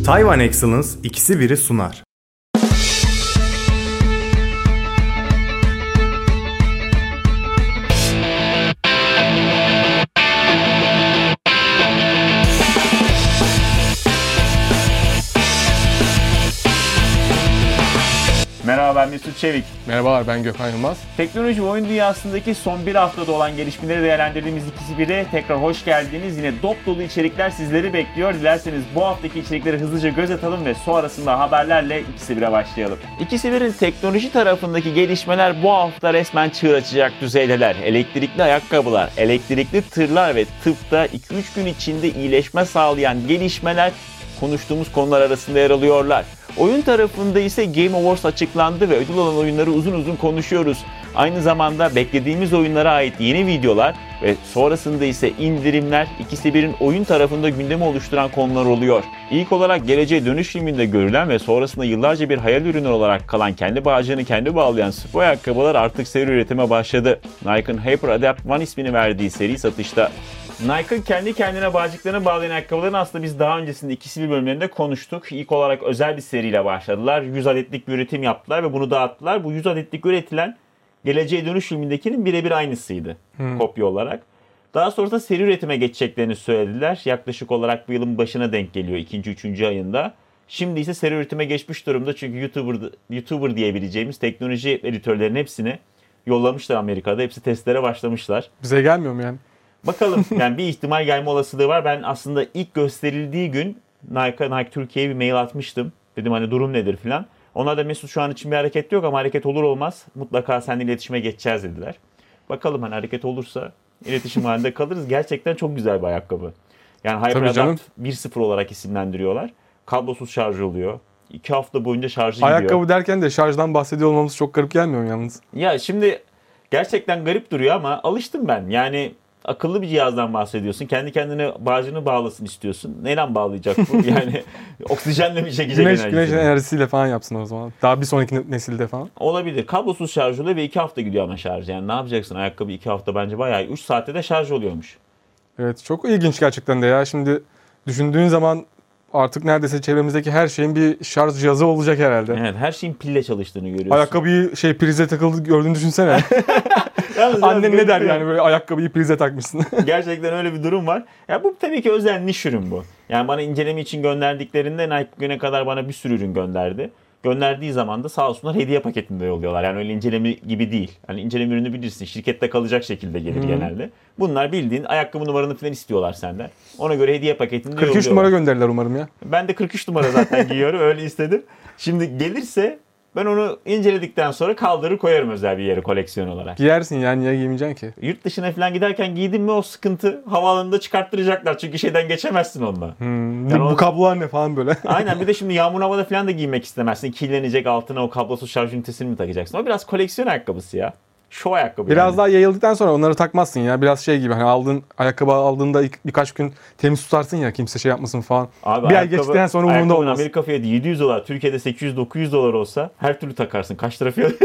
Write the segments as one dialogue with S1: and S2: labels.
S1: Taiwan Excellence ikisi biri sunar.
S2: Merhaba, ben Mesut Çevik.
S3: Merhabalar, ben Gökhan Yılmaz.
S2: Teknoloji ve oyun dünyasındaki son bir haftada olan gelişmeleri değerlendirdiğimiz ikisi biri tekrar hoş geldiniz. Yine dop dolu içerikler sizleri bekliyor. Dilerseniz bu haftaki içerikleri hızlıca göz atalım ve sonrasında haberlerle ikisi bire başlayalım. İkisi birin teknoloji tarafındaki gelişmeler bu hafta resmen çığır açacak düzeydeler. Elektrikli ayakkabılar, elektrikli tırlar ve tıpta 2-3 gün içinde iyileşme sağlayan gelişmeler konuştuğumuz konular arasında yer alıyorlar. Oyun tarafında ise Game Awards açıklandı ve ödül alan oyunları uzun uzun konuşuyoruz. Aynı zamanda beklediğimiz oyunlara ait yeni videolar ve sonrasında ise indirimler ikisi birin oyun tarafında gündemi oluşturan konular oluyor. İlk olarak Geleceğe Dönüş filminde görülen ve sonrasında yıllarca bir hayal ürünü olarak kalan kendi bağcığını kendi bağlayan spor ayakkabılar artık seri üretime başladı. Nike'ın Hyper Adapt One ismini verdiği seri satışta. Nike'ın kendi kendine bağcıklarını bağlayan ayakkabılarını aslında biz daha öncesinde ikisi bir bölümlerinde konuştuk. İlk olarak özel bir seriyle başladılar. 100 adetlik bir üretim yaptılar ve bunu dağıttılar. Bu 100 adetlik üretilen Geleceğe Dönüş filmindekinin birebir aynısıydı kopya olarak. Daha sonrasında seri üretime geçeceklerini söylediler. Yaklaşık olarak bu yılın başına denk geliyor 2. 3. ayında. Şimdi ise seri üretime geçmiş durumda çünkü YouTuber diyebileceğimiz teknoloji editörlerinin hepsini yollamışlar Amerika'da. Hepsi testlere başlamışlar.
S3: Bize gelmiyor mu yani?
S2: Bakalım, yani bir ihtimal gelme olasılığı var. Ben aslında ilk gösterildiği gün Nike Türkiye'ye bir mail atmıştım. Dedim hani durum nedir filan. Onlar da Mesut şu an için bir hareket yok ama hareket olur olmaz mutlaka seninle iletişime geçeceğiz dediler. Bakalım hani hareket olursa iletişim halinde kalırız. Gerçekten çok güzel bir ayakkabı. Yani Hyper Adapt 1.0 olarak isimlendiriyorlar. Kablosuz şarj oluyor. 2 hafta boyunca şarjı gidiyor.
S3: Ayakkabı derken de şarjdan bahsediyor olmamız çok garip gelmiyor yalnız.
S2: Ya şimdi gerçekten garip duruyor ama alıştım ben. Yani akıllı bir cihazdan bahsediyorsun. Kendi kendine bağcını bağlasın istiyorsun. Neyle bağlayacak bu? Yani oksijenle mi çekecek enerjisini?
S3: Güneş enerjisiyle falan yapsın o zaman. Daha bir sonraki nesilde falan.
S2: Olabilir. Kablosuz şarj oluyor ve 2 hafta gidiyor ama şarj. Yani ne yapacaksın? Ayakkabı 2 hafta bence bayağı 3 saatte de şarj oluyormuş.
S3: Evet, çok ilginç gerçekten de ya. Şimdi düşündüğün zaman artık neredeyse çevremizdeki her şeyin bir şarj cihazı olacak herhalde.
S2: Evet, her şeyin pille çalıştığını görüyorsun.
S3: Ayakkabıyı prize takıldı gördüğünü düşünsene. Annen ne der yani böyle ayakkabıyı prize takmışsın.
S2: Gerçekten öyle bir durum var. Ya bu tabii ki özel niş ürün bu. Yani bana inceleme için gönderdiklerinde Nike bugüne kadar bana bir sürü ürün gönderdi. Gönderdiği zaman da sağ olsunlar hediye paketinde yolluyorlar. Yani öyle inceleme gibi değil. Hani inceleme ürünü bilirsin. Şirkette kalacak şekilde gelir genelde. Bunlar bildiğin ayakkabı numaranı falan istiyorlar senden. Ona göre hediye paketinde
S3: 43
S2: yolluyorlar.
S3: numara gönderdiler umarım ya.
S2: Ben de 43 numara zaten giyiyorum. Öyle istedim. Şimdi gelirse ben onu inceledikten sonra kaldırır koyarım özel bir yere koleksiyon olarak.
S3: Giyersin yani, niye giymeyeceksin ki?
S2: Yurt dışına falan giderken giydim mi o sıkıntı havaalanında çıkarttıracaklar. Çünkü şeyden geçemezsin onunla.
S3: Yani bu kablolar ne falan böyle.
S2: Aynen, bir de şimdi yağmur havada falan da giymek istemezsin. Kirlenecek, altına o kablosuz şarj ünitesini mi takacaksın? O biraz koleksiyon ayakkabısı ya. Şov ayakkabı
S3: Biraz
S2: yani.
S3: daha yayıldıktan sonra onları takmazsın ya. Biraz şey gibi hani ayakkabı aldığında birkaç gün temiz tutarsın ya, kimse şey yapmasın falan.
S2: Abi
S3: bir ay geçtikten sonra umurunda olmaz.
S2: Amerika fiyatı $700, Türkiye'de $800-900 olsa her türlü takarsın. Kaç lira fiyat?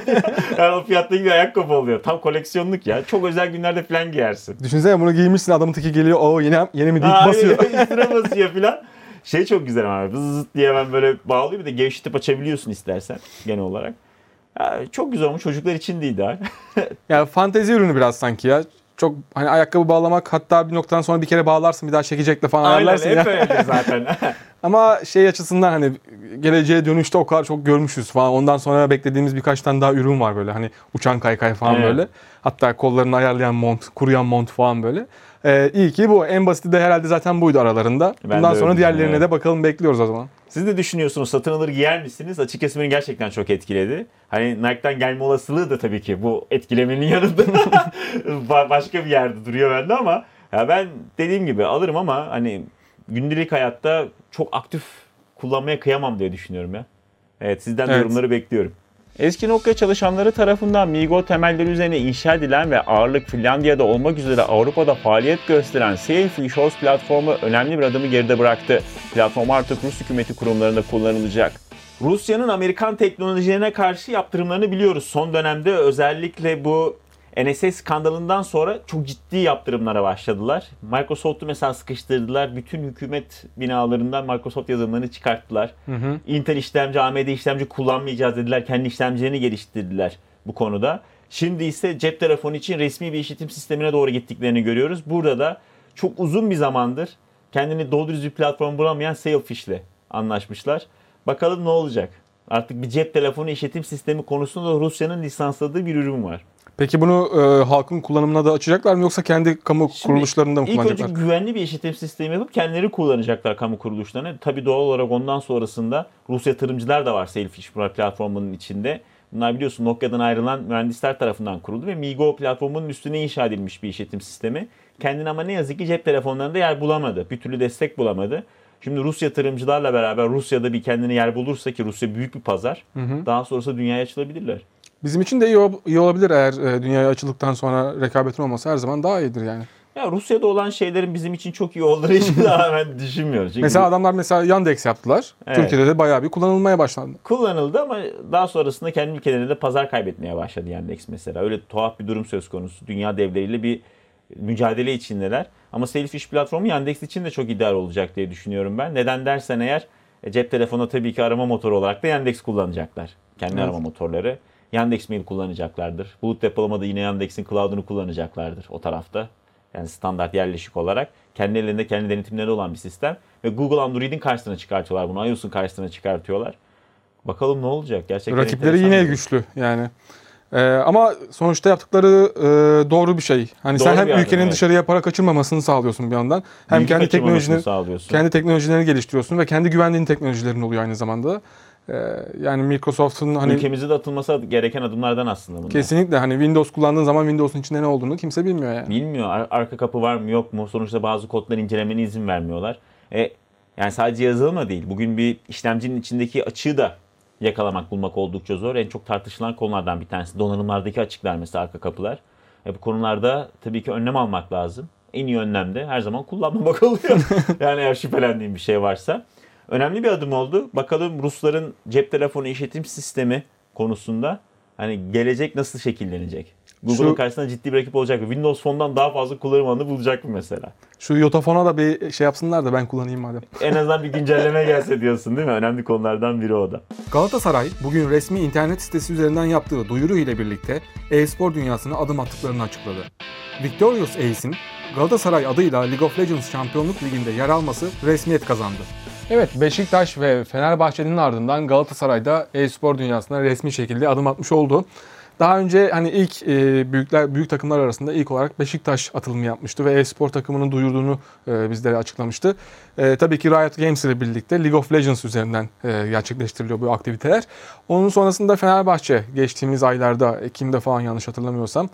S2: Yani o fiyattaki bir ayakkabı oluyor. Tam koleksiyonluk ya. Çok özel günlerde falan giyersin.
S3: Düşünsene bunu giymişsin, adamın teki geliyor. O yeni mi deyip basıyor.
S2: Üstüne basıyor falan. Şey çok güzel abi. Zıt diye hemen böyle bağlıyor. Bir de gevşetip açabiliyorsun istersen genel olarak. Ya, çok güzel olmuş. Çocuklar için de ideal.
S3: Ya fantezi ürünü biraz sanki ya. Çok hani ayakkabı bağlamak, hatta bir noktadan sonra bir kere bağlarsın, bir daha çekecekle falan ayarlarsın ya.
S2: Aynen, hep öyle zaten.
S3: Ama şey açısından hani geleceğe dönüşte o kadar çok görmüşüz falan. Ondan sonra beklediğimiz birkaç tane daha ürün var böyle. Hani uçan kaykay falan böyle. Hatta kollarını ayarlayan mont, kuruyan mont falan böyle. İyi ki bu. En basiti de herhalde zaten buydu aralarında. Bundan sonra diğerlerine de bakalım, bekliyoruz o zaman.
S2: Siz de düşünüyorsunuz, satın alır giyer misiniz? Açıkçası beni gerçekten çok etkiledi. Hani Nike'dan gelme olasılığı da tabii ki bu etkilemenin yanında başka bir yerde duruyor bende ama ya ben dediğim gibi alırım ama hani gündelik hayatta çok aktif kullanmaya kıyamam diye düşünüyorum ya. Evet, sizden de yorumları bekliyorum. Eski Nokia çalışanları tarafından MeeGo temelleri üzerine inşa edilen ve ağırlık Finlandiya'da olmak üzere Avrupa'da faaliyet gösteren Sailfish Shores platformu önemli bir adımı geride bıraktı. Platform artık Rus hükümeti kurumlarında kullanılacak. Rusya'nın Amerikan teknolojilerine karşı yaptırımlarını biliyoruz. Son dönemde özellikle bu NSA skandalından sonra çok ciddi yaptırımlara başladılar. Microsoft'u mesela sıkıştırdılar. Bütün hükümet binalarından Microsoft yazılımlarını çıkarttılar. Intel işlemci, AMD işlemci kullanmayacağız dediler. Kendi işlemcilerini geliştirdiler bu konuda. Şimdi ise cep telefonu için resmi bir işletim sistemine doğru gittiklerini görüyoruz. Burada da çok uzun bir zamandır kendini doğru düz bir platform bulamayan Sailfish'le anlaşmışlar. Bakalım ne olacak? Artık bir cep telefonu işletim sistemi konusunda da Rusya'nın lisansladığı bir ürün var.
S3: Peki bunu halkın kullanımına da açacaklar mı yoksa kendi kamu kuruluşlarında mı kullanacaklar?
S2: İlk önce güvenli bir işletim sistemi yapıp kendileri kullanacaklar kamu kuruluşlarına. Tabii doğal olarak ondan sonrasında Rus yatırımcılar da var Sailfish platformunun içinde. Bunlar biliyorsun Nokia'dan ayrılan mühendisler tarafından kuruldu ve MeeGo platformunun üstüne inşa edilmiş bir işletim sistemi. Kendine ama ne yazık ki cep telefonlarında yer bulamadı. Bir türlü destek bulamadı. Şimdi Rus yatırımcılarla beraber Rusya'da bir kendine yer bulursa ki Rusya büyük bir pazar, daha sonrasında dünyaya açılabilirler.
S3: Bizim için de iyi olabilir eğer dünyaya açıldıktan sonra rekabetin olması her zaman daha iyidir yani.
S2: Ya Rusya'da olan şeylerin bizim için çok iyi olduğu için daha ben düşünmüyorum. Çünkü
S3: mesela adamlar Yandex yaptılar. Evet. Türkiye'de de bayağı bir kullanılmaya başlandı.
S2: Kullanıldı ama daha sonrasında kendi ülkelerinde pazar kaybetmeye başladı Yandex mesela. Öyle tuhaf bir durum söz konusu. Dünya devleriyle bir mücadele içindeler. Ama Sailfish platformu Yandex için de çok ideal olacak diye düşünüyorum ben. Neden dersen eğer cep telefonu tabii ki arama motoru olarak da Yandex kullanacaklar. Kendi arama motorları. Yandex Mail kullanacaklardır. Bulut depolamada yine Yandex'in cloud'unu kullanacaklardır o tarafta. Yani standart yerleşik olarak. Kendi ellerinde kendi denetimleri olan bir sistem. Ve Google Android'in karşısına çıkartıyorlar bunu. iOS'un karşısına çıkartıyorlar. Bakalım ne olacak? Gerçekten
S3: rakipleri yine güçlü yani. Ama sonuçta yaptıkları doğru bir şey. Hani doğru sen hem ülkenin dışarıya para kaçırmamasını sağlıyorsun bir yandan. Hem kendi teknolojilerini geliştiriyorsun ve kendi güvendiğin teknolojilerin oluyor aynı zamanda. Yani Microsoft'un hani
S2: ülkemizde de atılması gereken adımlardan aslında bunlar.
S3: Kesinlikle hani Windows kullandığın zaman Windows'un içinde ne olduğunu kimse bilmiyor yani.
S2: Bilmiyor. Arka kapı var mı yok mu? Sonuçta bazı kodları incelemene izin vermiyorlar. Yani sadece yazılımla değil. Bugün bir işlemcinin içindeki açığı da yakalamak, bulmak oldukça zor. En çok tartışılan konulardan bir tanesi. Donanımlardaki açıklar mesela arka kapılar. Bu konularda tabii ki önlem almak lazım. En iyi önlem de her zaman kullanmamak oluyor. Yani eğer şüphelendiğim bir şey varsa. Önemli bir adım oldu. Bakalım Rusların cep telefonu işletim sistemi konusunda hani gelecek nasıl şekillenecek? Google'ın karşısında ciddi bir rakip olacak mı? Windows Phone'dan daha fazla kullanım alanı bulacak mı mesela?
S3: Şu Yotafone'a da bir şey yapsınlar da ben kullanayım madem.
S2: En azından bir güncelleme gelse diyorsun değil mi? Önemli konulardan biri o da.
S3: Galatasaray bugün resmi internet sitesi üzerinden yaptığı duyuru ile birlikte e-spor dünyasına adım attıklarını açıkladı. Victorious Ace'in Galatasaray adıyla League of Legends Şampiyonluk Ligi'nde yer alması resmiyet kazandı. Evet, Beşiktaş ve Fenerbahçe'nin ardından Galatasaray'da e-spor dünyasına resmi şekilde adım atmış oldu. Daha önce hani ilk büyük takımlar arasında ilk olarak Beşiktaş atılımı yapmıştı ve e-spor takımının duyurduğunu bizlere açıklamıştı. Tabii ki Riot Games ile birlikte League of Legends üzerinden gerçekleştiriliyor bu aktiviteler. Onun sonrasında Fenerbahçe geçtiğimiz aylarda Ekim'de falan yanlış hatırlamıyorsam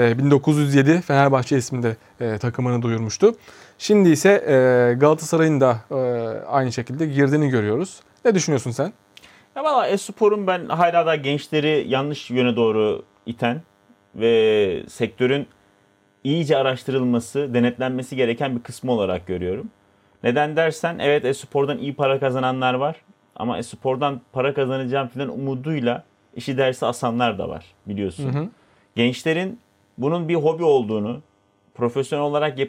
S3: 1907 Fenerbahçe isminde takımını duyurmuştu. Şimdi ise Galatasaray'ın da aynı şekilde girdiğini görüyoruz. Ne düşünüyorsun sen?
S2: Ya valla e-sporun ben hala da gençleri yanlış yöne doğru iten ve sektörün iyice araştırılması, denetlenmesi gereken bir kısmı olarak görüyorum. Neden dersen evet e-spordan iyi para kazananlar var ama e-spordan para kazanacağım falan umuduyla işi dersi asanlar da var biliyorsun. Gençlerin bunun bir hobi olduğunu, profesyonel olarak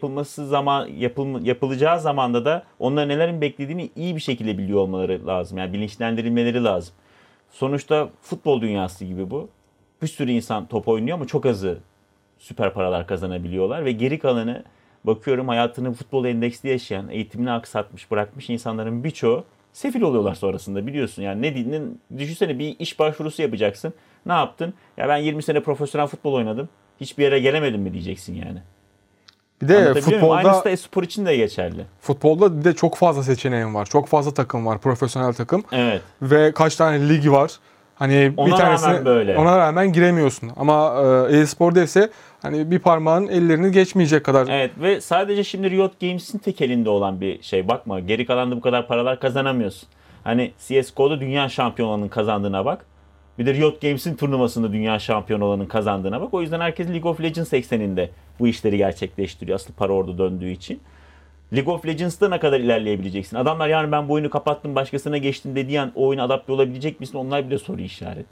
S2: yapılacağı zamanda da onların nelerin beklediğini iyi bir şekilde biliyor olmaları lazım. Yani bilinçlendirilmeleri lazım. Sonuçta futbol dünyası gibi bu. Bir sürü insan top oynuyor ama çok azı süper paralar kazanabiliyorlar ve geri kalanı bakıyorum hayatını futbol endeksli yaşayan, eğitimini aksatmış, bırakmış insanların birçoğu sefil oluyorlar sonrasında biliyorsun. Yani düşünsene bir iş başvurusu yapacaksın. Ne yaptın? Ya ben 20 sene profesyonel futbol oynadım. Hiçbir yere gelemedim mi diyeceksin yani.
S3: Bir de futbolda
S2: aynısı da e-spor için de geçerli.
S3: Futbolda bir de çok fazla seçeneğin var. Çok fazla takım var. Profesyonel takım.
S2: Evet.
S3: Ve kaç tane ligi var. Hani
S2: ona
S3: bir tanesine
S2: rağmen böyle.
S3: Ona rağmen giremiyorsun. Ama e-sporda ise hani bir parmağın ellerini geçmeyecek kadar.
S2: Evet ve sadece şimdi Riot Games'in tek elinde olan bir şey. Bakma geri kalan da bu kadar paralar kazanamıyorsun. Hani CSGO'da dünya şampiyonlarının kazandığına bak. Bir de Riot Games'in turnuvasında dünya şampiyon olanın kazandığına bak. O yüzden herkes League of Legends ekseninde bu işleri gerçekleştiriyor. Asıl para orada döndüğü için. League of Legends'da ne kadar ilerleyebileceksin? Adamlar yani ben bu oyunu kapattım başkasına geçtim dediği an o oyuna adapte olabilecek misin? Onlar bile soru işareti.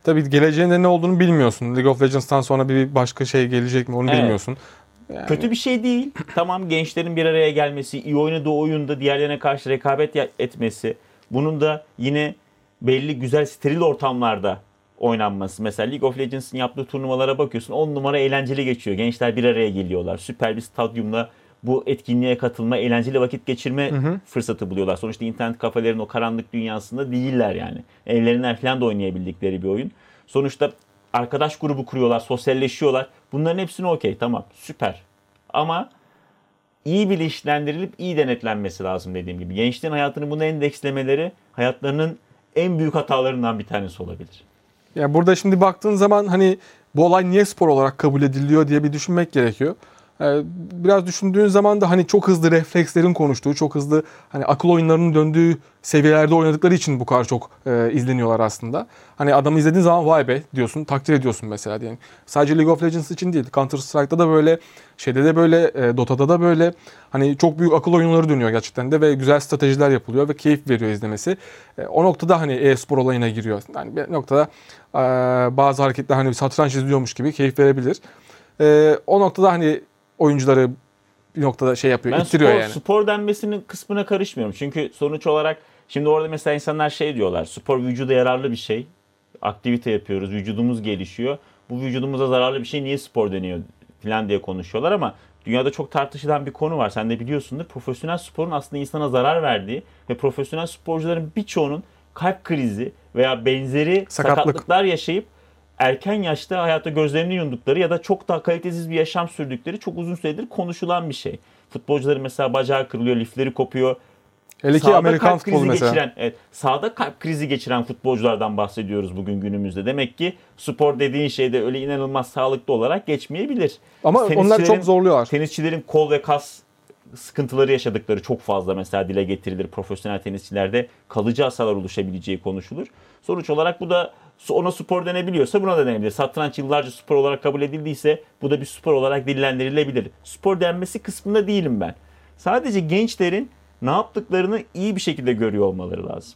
S3: Tabii geleceğinde ne olduğunu bilmiyorsun. League of Legends'tan sonra bir başka şey gelecek mi onu
S2: Evet.
S3: bilmiyorsun. Yani
S2: Kötü bir şey değil. Tamam, gençlerin bir araya gelmesi, iyi oynadığı oyunda diğerlerine karşı rekabet etmesi, bunun da yine belli güzel steril ortamlarda oynanması. Mesela League of Legends'ın yaptığı turnuvalara bakıyorsun, 10 numara eğlenceli geçiyor. Gençler bir araya geliyorlar. Süper bir stadyumla bu etkinliğe katılma, eğlenceli vakit geçirme fırsatı buluyorlar. Sonuçta internet kafelerin o karanlık dünyasında değiller yani. Evlerinden falan da oynayabildikleri bir oyun. Sonuçta arkadaş grubu kuruyorlar, sosyalleşiyorlar. Bunların hepsine okey, tamam, süper. Ama iyi bilinçlendirilip iyi denetlenmesi lazım dediğim gibi. Gençlerin hayatını buna endekslemeleri hayatlarının en büyük hatalarından bir tanesi olabilir.
S3: ya burada şimdi baktığın zaman hani bu olay niye spor olarak kabul ediliyor diye bir düşünmek gerekiyor. Biraz düşündüğün zaman da hani çok hızlı reflekslerin konuştuğu, çok hızlı hani akıl oyunlarının döndüğü seviyelerde oynadıkları için bu kadar çok izleniyorlar aslında. Hani adamı izlediğin zaman vay be diyorsun, takdir ediyorsun mesela diyelim. Sadece League of Legends için değil, Counter Strike'da da böyle, şeyde de böyle, Dota'da da böyle. Hani çok büyük akıl oyunları dönüyor gerçekten de ve güzel stratejiler yapılıyor ve keyif veriyor izlemesi. O noktada hani e-spor olayına giriyor. Yani bir noktada bazı hareketler hani bir satranç izliyormuş gibi keyif verebilir. O noktada hani oyuncuları bir noktada şey yapıyor,
S2: Ben
S3: ittiriyor yani.
S2: spor denmesinin kısmına karışmıyorum. Çünkü sonuç olarak şimdi orada mesela insanlar şey diyorlar. Spor vücuda yararlı bir şey. Aktivite yapıyoruz, vücudumuz gelişiyor. Bu vücudumuza zararlı bir şey niye spor deniyor falan diye konuşuyorlar ama dünyada çok tartışılan bir konu var. Sen de biliyorsundur. Profesyonel sporun aslında insana zarar verdiği ve profesyonel sporcuların birçoğunun kalp krizi veya benzeri sakatlıklar yaşayıp erken yaşta hayata gözlerini yumdukları ya da çok daha kalitesiz bir yaşam sürdükleri çok uzun süredir konuşulan bir şey. Futbolcuların mesela bacağı kırılıyor, lifleri kopuyor.
S3: Hele ki
S2: Sahada
S3: Amerikan
S2: kalp
S3: futbolu
S2: krizi
S3: mesela.
S2: geçiren, evet, sahada kalp krizi geçiren futbolculardan bahsediyoruz bugün günümüzde. Demek ki spor dediğin şey de öyle inanılmaz sağlıklı olarak geçmeyebilir.
S3: Ama
S2: Biz
S3: onlar çok zorluyorlar.
S2: Tenisçilerin kol ve kas sıkıntıları yaşadıkları çok fazla mesela dile getirilir. Profesyonel tenisçilerde kalıcı hasarlar oluşabileceği konuşulur. Sonuç olarak bu da ona spor denebiliyorsa buna da denebilir. Satranç yıllarca spor olarak kabul edildiyse bu da bir spor olarak dillendirilebilir. Spor denmesi kısmında değilim ben. Sadece gençlerin ne yaptıklarını iyi bir şekilde görüyor olmaları lazım.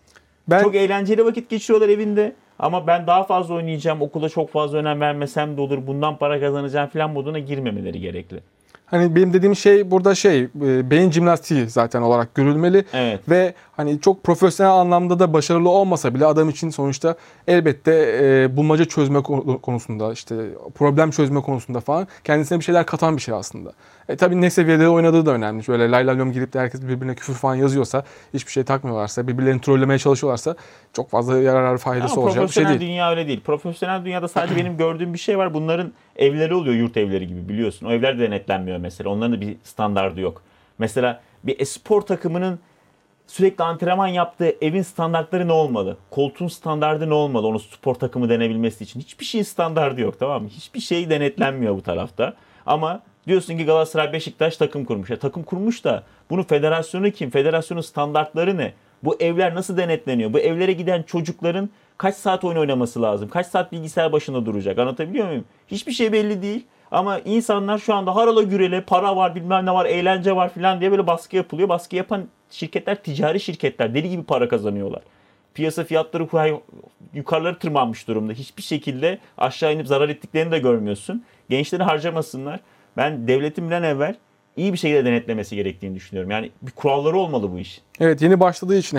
S2: Çok eğlenceli vakit geçiriyorlar evinde ama ben daha fazla oynayacağım, okula çok fazla önem vermesem de olur, bundan para kazanacağım falan moduna girmemeleri gerekli.
S3: Hani benim dediğim şey burada beyin jimnastiği zaten olarak görülmeli.
S2: Evet.
S3: Ve hani çok profesyonel anlamda da başarılı olmasa bile adam için sonuçta elbette bulmaca çözme konusunda, işte problem çözme konusunda falan kendisine bir şeyler katan bir şey aslında. Tabii ne seviyede oynadığı da önemli. Böyle lay lay lom girip de herkes birbirine küfür falan yazıyorsa, hiçbir şey takmıyorlarsa, birbirlerini trollemeye çalışıyorlarsa çok fazla yarar faydası
S2: Ama
S3: olacak bir şey
S2: profesyonel
S3: değil.
S2: dünya öyle değil. Profesyonel dünyada sadece benim gördüğüm bir şey var. Bunların evleri oluyor, yurt evleri gibi, biliyorsun. O evler de denetlenmiyor mesela. Onların da bir standardı yok. Mesela bir espor takımının sürekli antrenman yaptığı evin standartları ne olmalı? Koltuğun standardı ne olmalı? Onu spor takımı denebilmesi için. Hiçbir şeyin standardı yok, tamam mı? Hiçbir şey denetlenmiyor bu tarafta. Ama diyorsun ki Galatasaray, Beşiktaş takım kurmuş. Takım kurmuş da bunun federasyonu kim? Federasyonun standartları ne? Bu evler nasıl denetleniyor? Bu evlere giden çocukların kaç saat oyun oynaması lazım? Kaç saat bilgisayar başında duracak? Anlatabiliyor muyum? Hiçbir şey belli değil. Ama insanlar şu anda harala gürele, para var, bilmem ne var, eğlence var falan diye böyle baskı yapılıyor. Baskı yapan şirketler ticari şirketler. Deli gibi para kazanıyorlar. Piyasa fiyatları yukarıları tırmanmış durumda. Hiçbir şekilde aşağı inip zarar ettiklerini de görmüyorsun. Gençleri harcamasınlar. Ben devletin bir an evvel iyi bir şekilde denetlemesi gerektiğini düşünüyorum. Yani bir kuralları olmalı bu iş.
S3: Evet, yeni başladığı için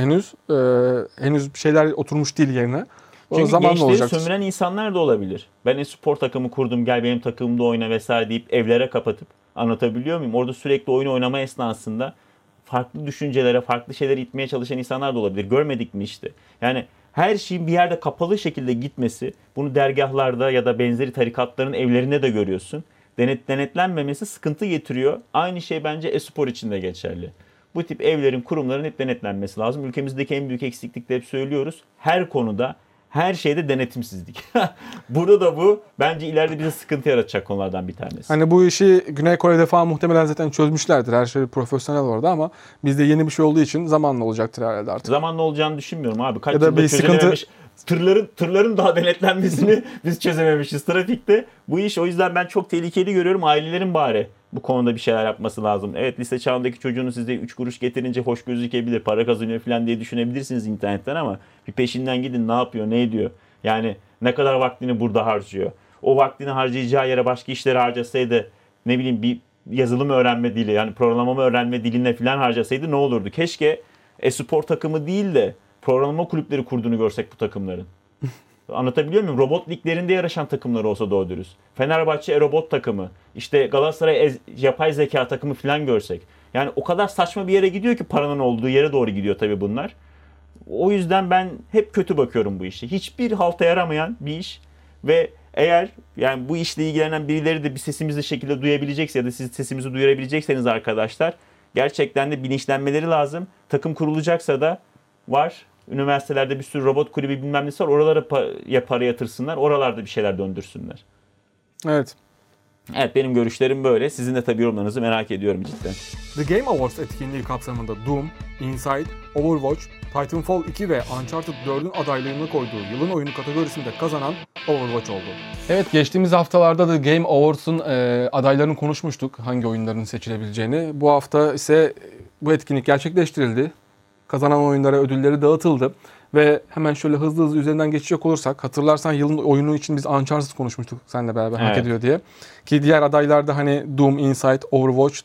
S3: henüz bir şeyler oturmuş değil yerine. O
S2: Çünkü
S3: zamanla
S2: gençleri
S3: olacaktır.
S2: sömüren insanlar da olabilir. Ben spor takımı kurdum, gel benim takımımda oyna vesaire deyip evlere kapatıp, anlatabiliyor muyum? Orada sürekli oyun oynama esnasında farklı düşüncelere, farklı şeyleri itmeye çalışan insanlar da olabilir. Görmedik mi işte? Yani her şeyin bir yerde kapalı şekilde gitmesi, bunu dergahlarda ya da benzeri tarikatların evlerinde de görüyorsun. Denetlenmemesi sıkıntı getiriyor. Aynı şey bence e-spor için de geçerli. Bu tip evlerin, kurumların hep denetlenmesi lazım. Ülkemizdeki en büyük eksiklik de hep söylüyoruz. Her konuda, her şeyde denetimsizlik. Burada da bu bence ileride bize sıkıntı yaratacak konulardan bir tanesi.
S3: Hani bu işi Güney Kore'de falan muhtemelen zaten çözmüşlerdir. Her şey profesyonel orada ama bizde yeni bir şey olduğu için zamanla olacaktır herhalde artık.
S2: Zamanla olacağını düşünmüyorum abi. Kaç
S3: Ya da
S2: yılda
S3: bir
S2: çözülememiş. Tırların daha denetlenmesini biz çözememişiz trafikte. Bu iş o yüzden ben çok tehlikeli görüyorum. Ailelerin bari bu konuda bir şeyler yapması lazım. Evet, lise çağındaki çocuğunu size 3 kuruş getirince hoş gözükebilir, para kazanıyor falan diye düşünebilirsiniz internetten ama bir peşinden gidin, ne yapıyor, ne ediyor. Yani ne kadar vaktini burada harcıyor. O vaktini harcayacağı yere başka işleri harcasaydı, ne bileyim bir yazılım öğrenme dili, yani programlama öğrenme diline falan harcasaydı ne olurdu? Keşke e-spor takımı değil de programlama kulüpleri kurduğunu görsek bu takımların. Anlatabiliyor muyum? Robot liglerinde yarışan takımlar olsa doğru dürüst. Fenerbahçe e-robot takımı, işte Galatasaray yapay zeka takımı falan görsek. Yani o kadar saçma bir yere gidiyor ki, paranın olduğu yere doğru gidiyor tabii bunlar. O yüzden ben hep kötü bakıyorum bu işe. Hiçbir halta yaramayan bir iş ve eğer yani bu işle ilgilenen birileri de bir sesimizi şekilde duyabilecekse ya da siz sesimizi duyurabilecekseniz arkadaşlar, gerçekten de bilinçlenmeleri lazım. Takım kurulacaksa da var. Üniversitelerde bir sürü robot kulübü bilmem nesi var. Oralara para yatırsınlar. Oralarda bir şeyler döndürsünler.
S3: Evet.
S2: Evet, benim görüşlerim böyle. Sizin de tabii yorumlarınızı merak ediyorum cidden.
S3: The Game Awards etkinliği kapsamında Doom, Inside, Overwatch, Titanfall 2 ve Uncharted 4'ün adaylığını koyduğu yılın oyunu kategorisinde kazanan Overwatch oldu. Evet, geçtiğimiz haftalarda The Game Awards'un adaylarını konuşmuştuk, hangi oyunların seçilebileceğini. Bu hafta ise bu etkinlik gerçekleştirildi. Kazanan oyunlara ödülleri dağıtıldı. Ve hemen şöyle hızlı üzerinden geçecek olursak, hatırlarsan yılın oyunu için biz Uncharted konuşmuştuk seninle beraber, hak ediyor diye. Ki diğer adaylarda hani Doom, Inside, Overwatch,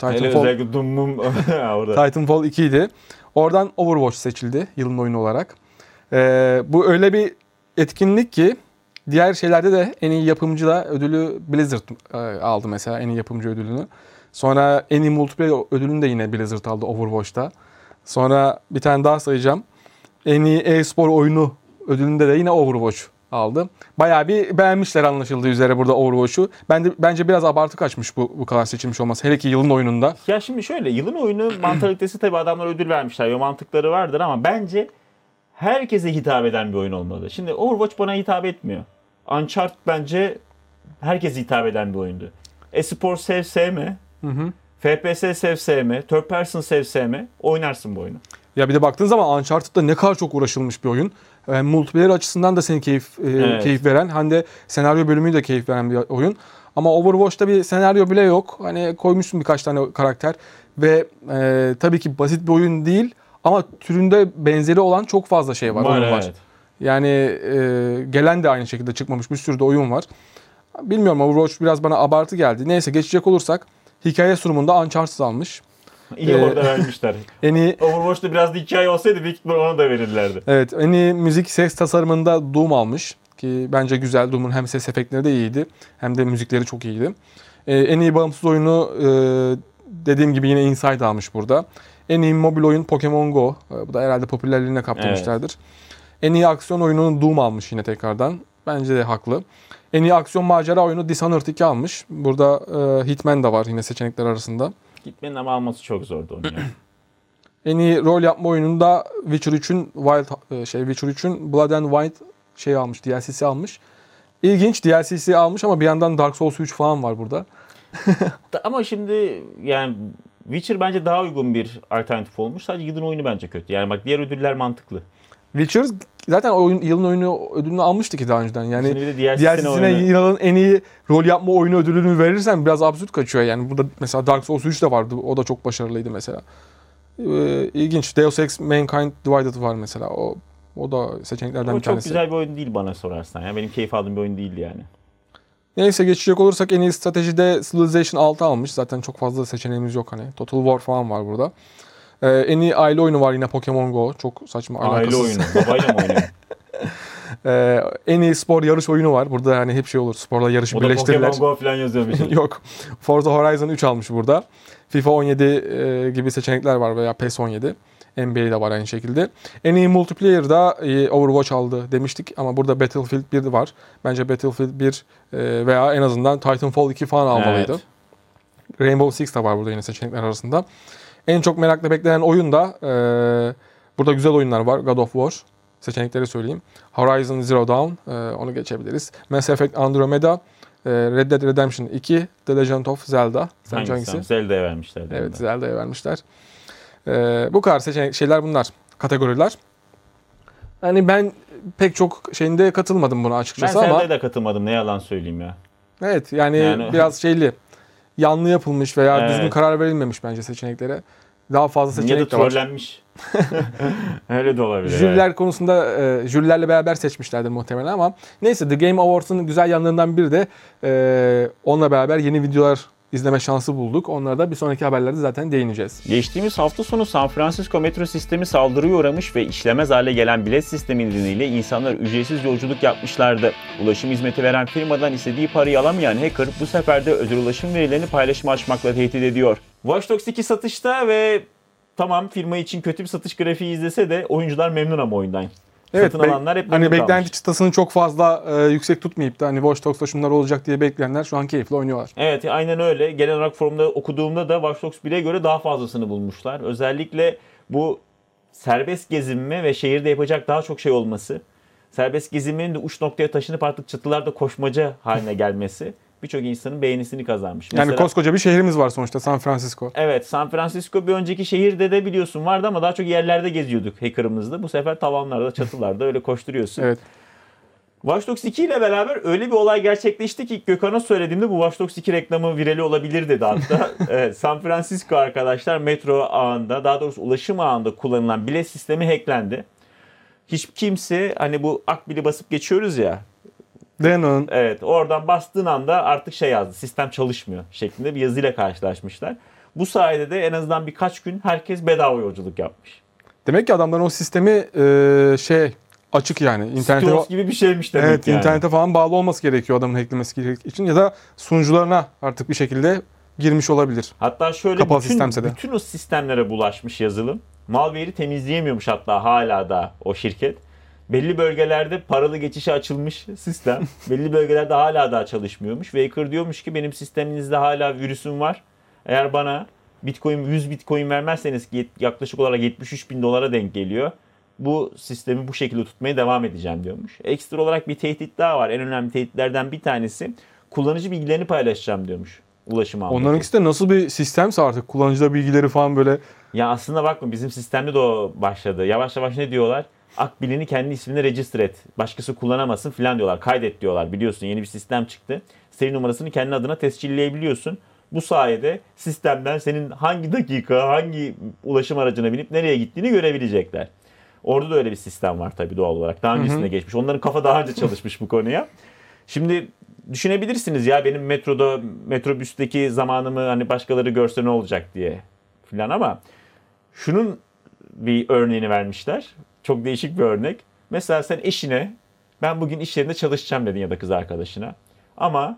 S3: Titanfall 2 idi. Oradan Overwatch seçildi yılın oyunu olarak. Bu öyle bir etkinlik ki diğer şeylerde de en iyi yapımcı da ödülü Blizzard aldı mesela, en iyi yapımcı ödülünü. Sonra en iyi multiplayer ödülünü de yine Blizzard aldı Overwatch'ta. Sonra bir tane daha sayacağım. En iyi e-spor oyunu ödülünde de yine Overwatch aldı. Bayağı bir beğenmişler anlaşıldığı üzere burada Overwatch'u. Bence biraz abartı kaçmış bu kadar seçilmiş olması. Hele ki yılın oyununda.
S2: Ya şimdi şöyle, yılın oyunu mantalitesi tabii adamlar ödül vermişler. Ve mantıkları vardır ama bence herkese hitap eden bir oyun olmalı. Şimdi Overwatch bana hitap etmiyor. Uncharted bence herkese hitap eden bir oyundu. E-spor sev sevme. FPS sev sevme. Third person sev sevme. Oynarsın bu oyunu.
S3: Ya bir de baktığın zaman Uncharted'da ne kadar çok uğraşılmış bir oyun. Multiplayer açısından da seni keyif veren, hem de senaryo bölümüyle de keyif veren bir oyun. Ama Overwatch'ta bir senaryo bile yok. Hani koymuşsun birkaç tane karakter ve tabii ki basit bir oyun değil ama türünde benzeri olan çok fazla şey var. Oyun var. Yani gelen de aynı şekilde çıkmamış bir sürü de oyun var. Bilmiyorum, Overwatch biraz bana abartı geldi. Neyse, geçecek olursak hikaye sunumunda Uncharted almış.
S2: İyi orada vermişler.
S3: En iyi
S2: Overwatch'ta biraz da hikaye olsaydı büyük ihtimalle ona da verirlerdi.
S3: Evet, en iyi müzik ses tasarımında Doom almış ki bence güzel. Doom'un hem ses efektleri de iyiydi hem de müzikleri çok iyiydi. En iyi bağımsız oyunu dediğim gibi yine Inside almış burada. En iyi mobil oyun Pokemon Go. Bu da herhalde popülerliğine kaptırmışlardır. En iyi aksiyon oyununu Doom almış yine tekrardan. Bence de haklı. En iyi aksiyon macera oyunu Dishonored 2 almış. Burada Hitman da var yine seçenekler arasında.
S2: Hitman'ın ama alması çok zordu onu ya.
S3: En iyi rol yapma oyununda Witcher 3'ün Blood and Wine almış, DLC'si almış. İlginç, DLC'si almış ama bir yandan Dark Souls 3 falan var burada.
S2: Ama şimdi yani Witcher bence daha uygun bir alternatif olmuş. Sadece yılın oyunu bence kötü. Yani bak, diğer ödüller mantıklı.
S3: Witcher zaten yılın oyunu ödülünü almıştı ki daha önceden. Yani
S2: DLC'sine
S3: yılın en iyi rol yapma oyunu ödülünü verirsen biraz absürt kaçıyor. Yani burada mesela Dark Souls 3 de vardı. O da çok başarılıydı mesela. İlginç. Deus Ex Mankind Divided var mesela. O da seçeneklerden bir tanesi.
S2: O çok güzel bir oyun değil bana sorarsan. Yani benim keyif aldığım bir oyun değildi yani.
S3: Neyse, geçecek olursak en iyi stratejide Civilization 6 almış. Zaten çok fazla seçeneğimiz yok hani. Total War falan var burada. En iyi aile oyunu var yine Pokemon Go. Çok saçma, alakasız.
S2: Aile oyunu. Babayla mı oynuyor?
S3: En iyi spor yarış oyunu var. Burada hani hep şey olur. Sporla yarışı birleştirirler.
S2: O da Pokemon Go falan yazıyormuş.
S3: Yok. Forza Horizon 3 almış burada. FIFA 17 gibi seçenekler var veya PES 17. NBA'de var aynı şekilde. En iyi multiplayer'da Overwatch aldı demiştik ama burada Battlefield 1 var. Bence Battlefield 1 veya en azından Titanfall 2 falan almalıydı. Evet. Rainbow Six de var burada yine seçenekler arasında. En çok merakla beklenen oyun da burada güzel oyunlar var. God of War. Seçenekleri söyleyeyim. Horizon Zero Dawn. Onu geçebiliriz. Mass Effect Andromeda. Red Dead Redemption 2. The Legend of Zelda.
S2: Hangisi? Zelda'ya vermişler.
S3: Evet, Zelda'ya vermişler. Bu kadar şeyler bunlar. Kategoriler. Yani ben pek çok şeyinde katılmadım buna açıkçası ama.
S2: Ben Zelda'ya da katılmadım. Ne yalan söyleyeyim ya.
S3: Evet, yani biraz yanlı yapılmış veya düzgün karar verilmemiş bence seçeneklere. daha fazla
S2: Ya da
S3: seçenek de var.
S2: trollenmiş. Öyle de olabilir.
S3: Jüriler konusunda jürilerle beraber seçmişlerdir muhtemelen ama neyse, The Game Awards'ın güzel yanlarından biri de onunla beraber yeni videolar izleme şansı bulduk. Onlara da bir sonraki haberlerde zaten değineceğiz.
S2: Geçtiğimiz hafta sonu San Francisco metro sistemi saldırıya uğramış ve işlemez hale gelen bilet sistemi nedeniyle insanlar ücretsiz yolculuk yapmışlardı. Ulaşım hizmeti veren firmadan istediği parayı alamayan hacker bu sefer de özel ulaşım verilerini paylaşıma açmakla tehdit ediyor. Watch Dogs 2 satışta ve tamam, firma için kötü bir satış grafiği izlese de oyuncular memnun ama oyundan.
S3: Evet,
S2: Satın alanlar hep memnun
S3: hani
S2: kalmış.
S3: beklenti çıtasını çok fazla yüksek tutmayıp da hani Watch Dogs'ta şunlar olacak diye bekleyenler şu an keyifle oynuyorlar.
S2: Evet, aynen öyle. Genel olarak forumda okuduğumda da Watch Dogs 1'e göre daha fazlasını bulmuşlar. Özellikle bu serbest gezinme ve şehirde yapacak daha çok şey olması. Serbest gezinmenin de uç noktaya taşınıp artık çatılarda koşmaca haline gelmesi birçok insanın beğenisini kazanmış.
S3: Yani
S2: Mesela,
S3: koskoca bir şehrimiz var sonuçta, San Francisco.
S2: evet, San Francisco bir önceki şehirde de biliyorsun vardı ama daha çok yerlerde geziyorduk hacker'ımızda. Bu sefer tavanlarda, çatılarda öyle koşturuyorsun.
S3: Evet.
S2: Watch Dogs 2 ile beraber öyle bir olay gerçekleşti ki Gökhan'a söylediğimde bu Watch Dogs 2 reklamı virali olabilir dedi hatta. Evet, San Francisco arkadaşlar metro ağında, daha doğrusu ulaşım ağında kullanılan bilet sistemi hacklendi. Hiç kimse, hani bu akbili basıp geçiyoruz ya.
S3: Denon.
S2: Evet, oradan bastığın anda artık şey yazdı, sistem çalışmıyor şeklinde bir yazıyla karşılaşmışlar. Bu sayede de en azından birkaç gün herkes bedava yolculuk yapmış.
S3: Demek ki adamların o sistemi açık yani.
S2: Stos gibi bir şeymiş demek
S3: Evet,
S2: yani.
S3: internete falan bağlı olması gerekiyor adamın hacklemesi için ya da sunucularına artık bir şekilde girmiş olabilir.
S2: Hatta şöyle
S3: Kapalı sistemse de.
S2: bütün o sistemlere bulaşmış yazılım. Malware'i temizleyemiyormuş hatta hala da o şirket. Belli bölgelerde paralı geçişe açılmış sistem. Belli bölgelerde hala daha çalışmıyormuş. Ve hacker diyormuş ki benim sisteminizde hala virüsüm var. Eğer bana 100 bitcoin vermezseniz yaklaşık olarak 73 bin dolara denk geliyor. Bu sistemi bu şekilde tutmaya devam edeceğim diyormuş. Ekstra olarak bir tehdit daha var. En önemli tehditlerden bir tanesi kullanıcı bilgilerini paylaşacağım diyormuş. Ulaşım ağındaki.
S3: Onlarınkisi de nasıl bir sistemse artık kullanıcı bilgileri falan böyle.
S2: Ya aslında bakma, bizim sistemde de o başladı. Yavaş yavaş ne diyorlar? Akbil'ini kendi ismine register et. Başkası kullanamasın falan diyorlar. Kaydet diyorlar. Biliyorsun yeni bir sistem çıktı. Seri numarasını kendi adına tescilleyebiliyorsun. Bu sayede sistemden senin hangi dakika, hangi ulaşım aracına binip nereye gittiğini görebilecekler. Orada da öyle bir sistem var tabii doğal olarak. Daha öncesinde geçmiş. Onların kafa daha önce çalışmış bu konuya. Şimdi düşünebilirsiniz ya benim metrobüsteki zamanımı hani başkaları görse ne olacak diye filan ama şunun bir örneğini vermişler. Çok değişik bir örnek. Mesela sen eşine ben bugün iş yerinde çalışacağım dedin ya da kız arkadaşına. Ama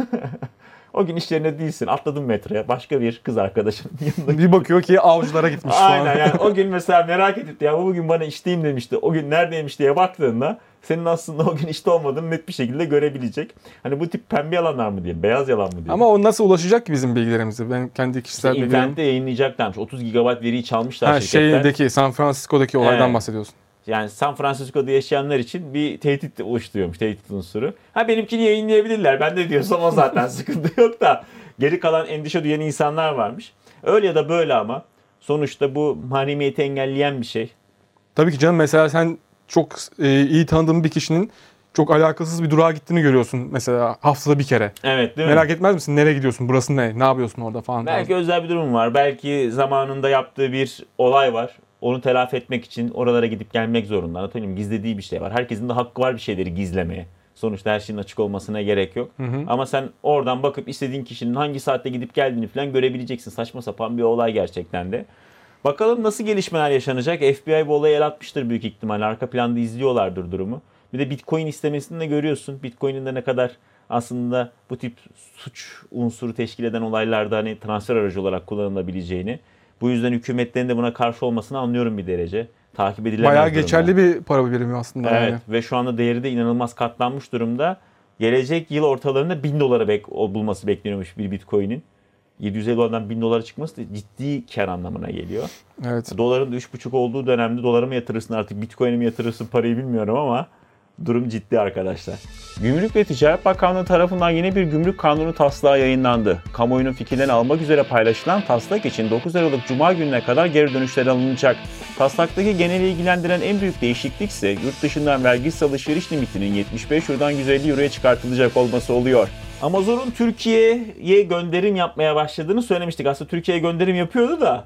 S2: o gün iş yerinde değilsin. Atladın metroya. Başka bir kız arkadaşının yanında.
S3: Bir bakıyor ki avcılara gitmiş falan.
S2: Aynen yani o gün mesela merak edip ya bu bugün bana işteyim demişti. O gün neredeymiş diye baktığında senin aslında o gün işte olmadığını net bir şekilde görebilecek. Hani bu tip pembe yalanlar mı diyeyim, beyaz yalan mı diyeyim.
S3: Ama o nasıl ulaşacak ki bizim bilgilerimize? Ben kendi kişisel bilgilerim.
S2: İnternette yayınlayacaklarmış. 30 GB veriyi çalmışlar şirketler.
S3: Şeydeki San Francisco'daki olaydan
S2: Evet.
S3: bahsediyorsun.
S2: Yani San Francisco'da yaşayanlar için bir tehdit oluşturuyormuş, tehdit unsuru. Ha benimkini yayınlayabilirler. Ben de diyorsam o zaten sıkıntı yok da. Geri kalan endişe duyan insanlar varmış. Öyle ya da böyle ama sonuçta bu mahremiyeti engelleyen bir şey.
S3: Tabii ki canım, mesela sen çok iyi tanıdığın bir kişinin çok alakasız bir durağa gittiğini görüyorsun mesela haftada bir kere.
S2: Evet, değil mi?
S3: Merak etmez misin? Nereye gidiyorsun? Burası ne? Ne yapıyorsun orada falan.
S2: Belki özel bir durum var. Belki zamanında yaptığı bir olay var. Onu telafi etmek için oralara gidip gelmek zorunda. Anlatabiliyor muyum? Gizlediği bir şey var. Herkesin de hakkı var bir şeyleri gizlemeye. Sonuçta her şeyin açık olmasına gerek yok. Ama sen oradan bakıp istediğin kişinin hangi saatte gidip geldiğini falan görebileceksin. Saçma sapan bir olay gerçekten de. Bakalım nasıl gelişmeler yaşanacak. FBI bu olayı el atmıştır büyük ihtimalle. Arka planda izliyorlardır durumu. Bir de Bitcoin istemesini de görüyorsun. Bitcoin'in de ne kadar aslında bu tip suç unsuru teşkil eden olaylarda hani transfer aracı olarak kullanılabileceğini. Bu yüzden hükümetlerin de buna karşı olmasını anlıyorum bir derece. Takip edilemez
S3: bayağı
S2: durumda.
S3: geçerli bir para birimi aslında.
S2: Evet
S3: Yani.
S2: ve şu anda değeri de inanılmaz katlanmış durumda. Gelecek yıl ortalarında $1000 bulması bekleniyormuş bir Bitcoin'in. 750 dolardan $1000 çıkması da ciddi kar anlamına geliyor.
S3: Evet.
S2: Doların da 3,5 olduğu dönemde dolara mı yatırırsın artık Bitcoin'e mi yatırırsın parayı bilmiyorum ama durum ciddi arkadaşlar. Gümrük ve Ticaret Bakanlığı tarafından yeni bir gümrük kanunu taslağı yayınlandı. Kamuoyunun fikirlerini almak üzere paylaşılan taslak için 9 Aralık Cuma gününe kadar geri dönüşler alınacak. Taslaktaki geneli ilgilendiren en büyük değişiklik ise yurt dışından vergisiz alışveriş limitinin 75 Euro'dan 150 Euro'ya çıkartılacak olması oluyor. Amazon'un Türkiye'ye gönderim yapmaya başladığını söylemiştik. Aslında Türkiye'ye gönderim yapıyordu da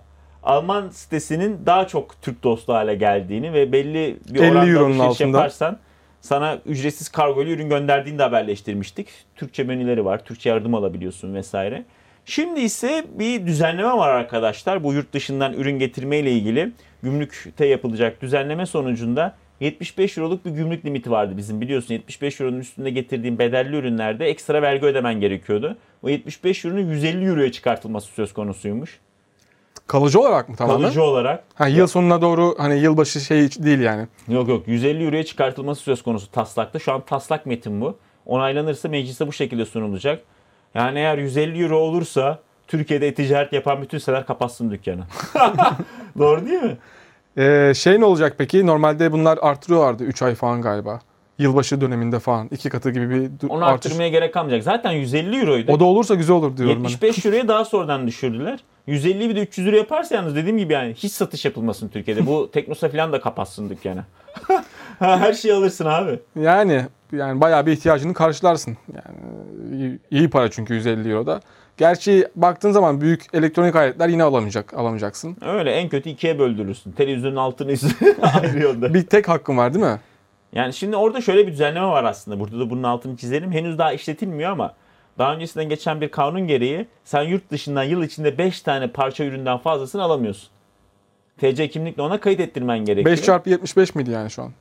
S2: Alman sitesinin daha çok Türk dostu hale geldiğini ve belli bir
S3: 50
S2: oranda
S3: euronun
S2: alışveriş
S3: altında
S2: yaparsan sana ücretsiz kargo ile ürün gönderdiğini de haberleştirmiştik. Türkçe menüleri var, Türkçe yardım alabiliyorsun vesaire. Şimdi ise bir düzenleme var arkadaşlar. Bu yurt dışından ürün getirme ile ilgili gümrükte yapılacak düzenleme sonucunda 75 euroluk bir gümrük limiti vardı bizim, biliyorsun. 75 euronun üstünde getirdiğin bedelli ürünlerde ekstra vergi ödemen gerekiyordu. O 75 euronun 150 euroya çıkartılması söz konusuymuş.
S3: Kalıcı olarak mı tamamen?
S2: Kalıcı olarak.
S3: Ha, yıl sonuna doğru hani yılbaşı şey değil yani.
S2: Yok 150 euroya çıkartılması söz konusu taslakta. Şu an taslak metin bu. Onaylanırsa meclise bu şekilde sunulacak. Yani eğer 150 euro olursa Türkiye'de ticaret yapan bütün siteler kapatsın dükkanı. Doğru değil mi?
S3: Şey ne olacak peki? Normalde bunlar artırıyorlardı 3 ay falan galiba. Yılbaşı döneminde falan 2 katı gibi bir
S2: Onu
S3: artış.
S2: arttırmaya gerek kalmayacak. Zaten 150 euroydu.
S3: O da olursa güzel olur diyorum
S2: 75 euroya daha sonradan düşürdüler. 150 bir de 300 euro yaparsa yalnız dediğim gibi yani hiç satış yapılmasın Türkiye'de. Bu Teknosa falan da kapatsın dükkanı. Her şeyi alırsın abi.
S3: Yani bayağı bir ihtiyacını karşılarsın. Yani iyi para çünkü 150 euro da. Gerçi baktığın zaman büyük elektronik aletler yine alamayacaksın.
S2: Öyle, en kötü ikiye böldürürsün. Televizyonun altını üstünü ayırıyordu.
S3: Bir tek hakkın var değil mi?
S2: Yani şimdi orada şöyle bir düzenleme var aslında. Burada da bunun altını çizelim. Henüz daha işletilmiyor ama daha öncesinden geçen bir kanun gereği sen yurt dışından yıl içinde 5 tane parça üründen fazlasını alamıyorsun. TC kimlikle ona kayıt ettirmen gerekiyor.
S3: 5x75 miydi yani şu an?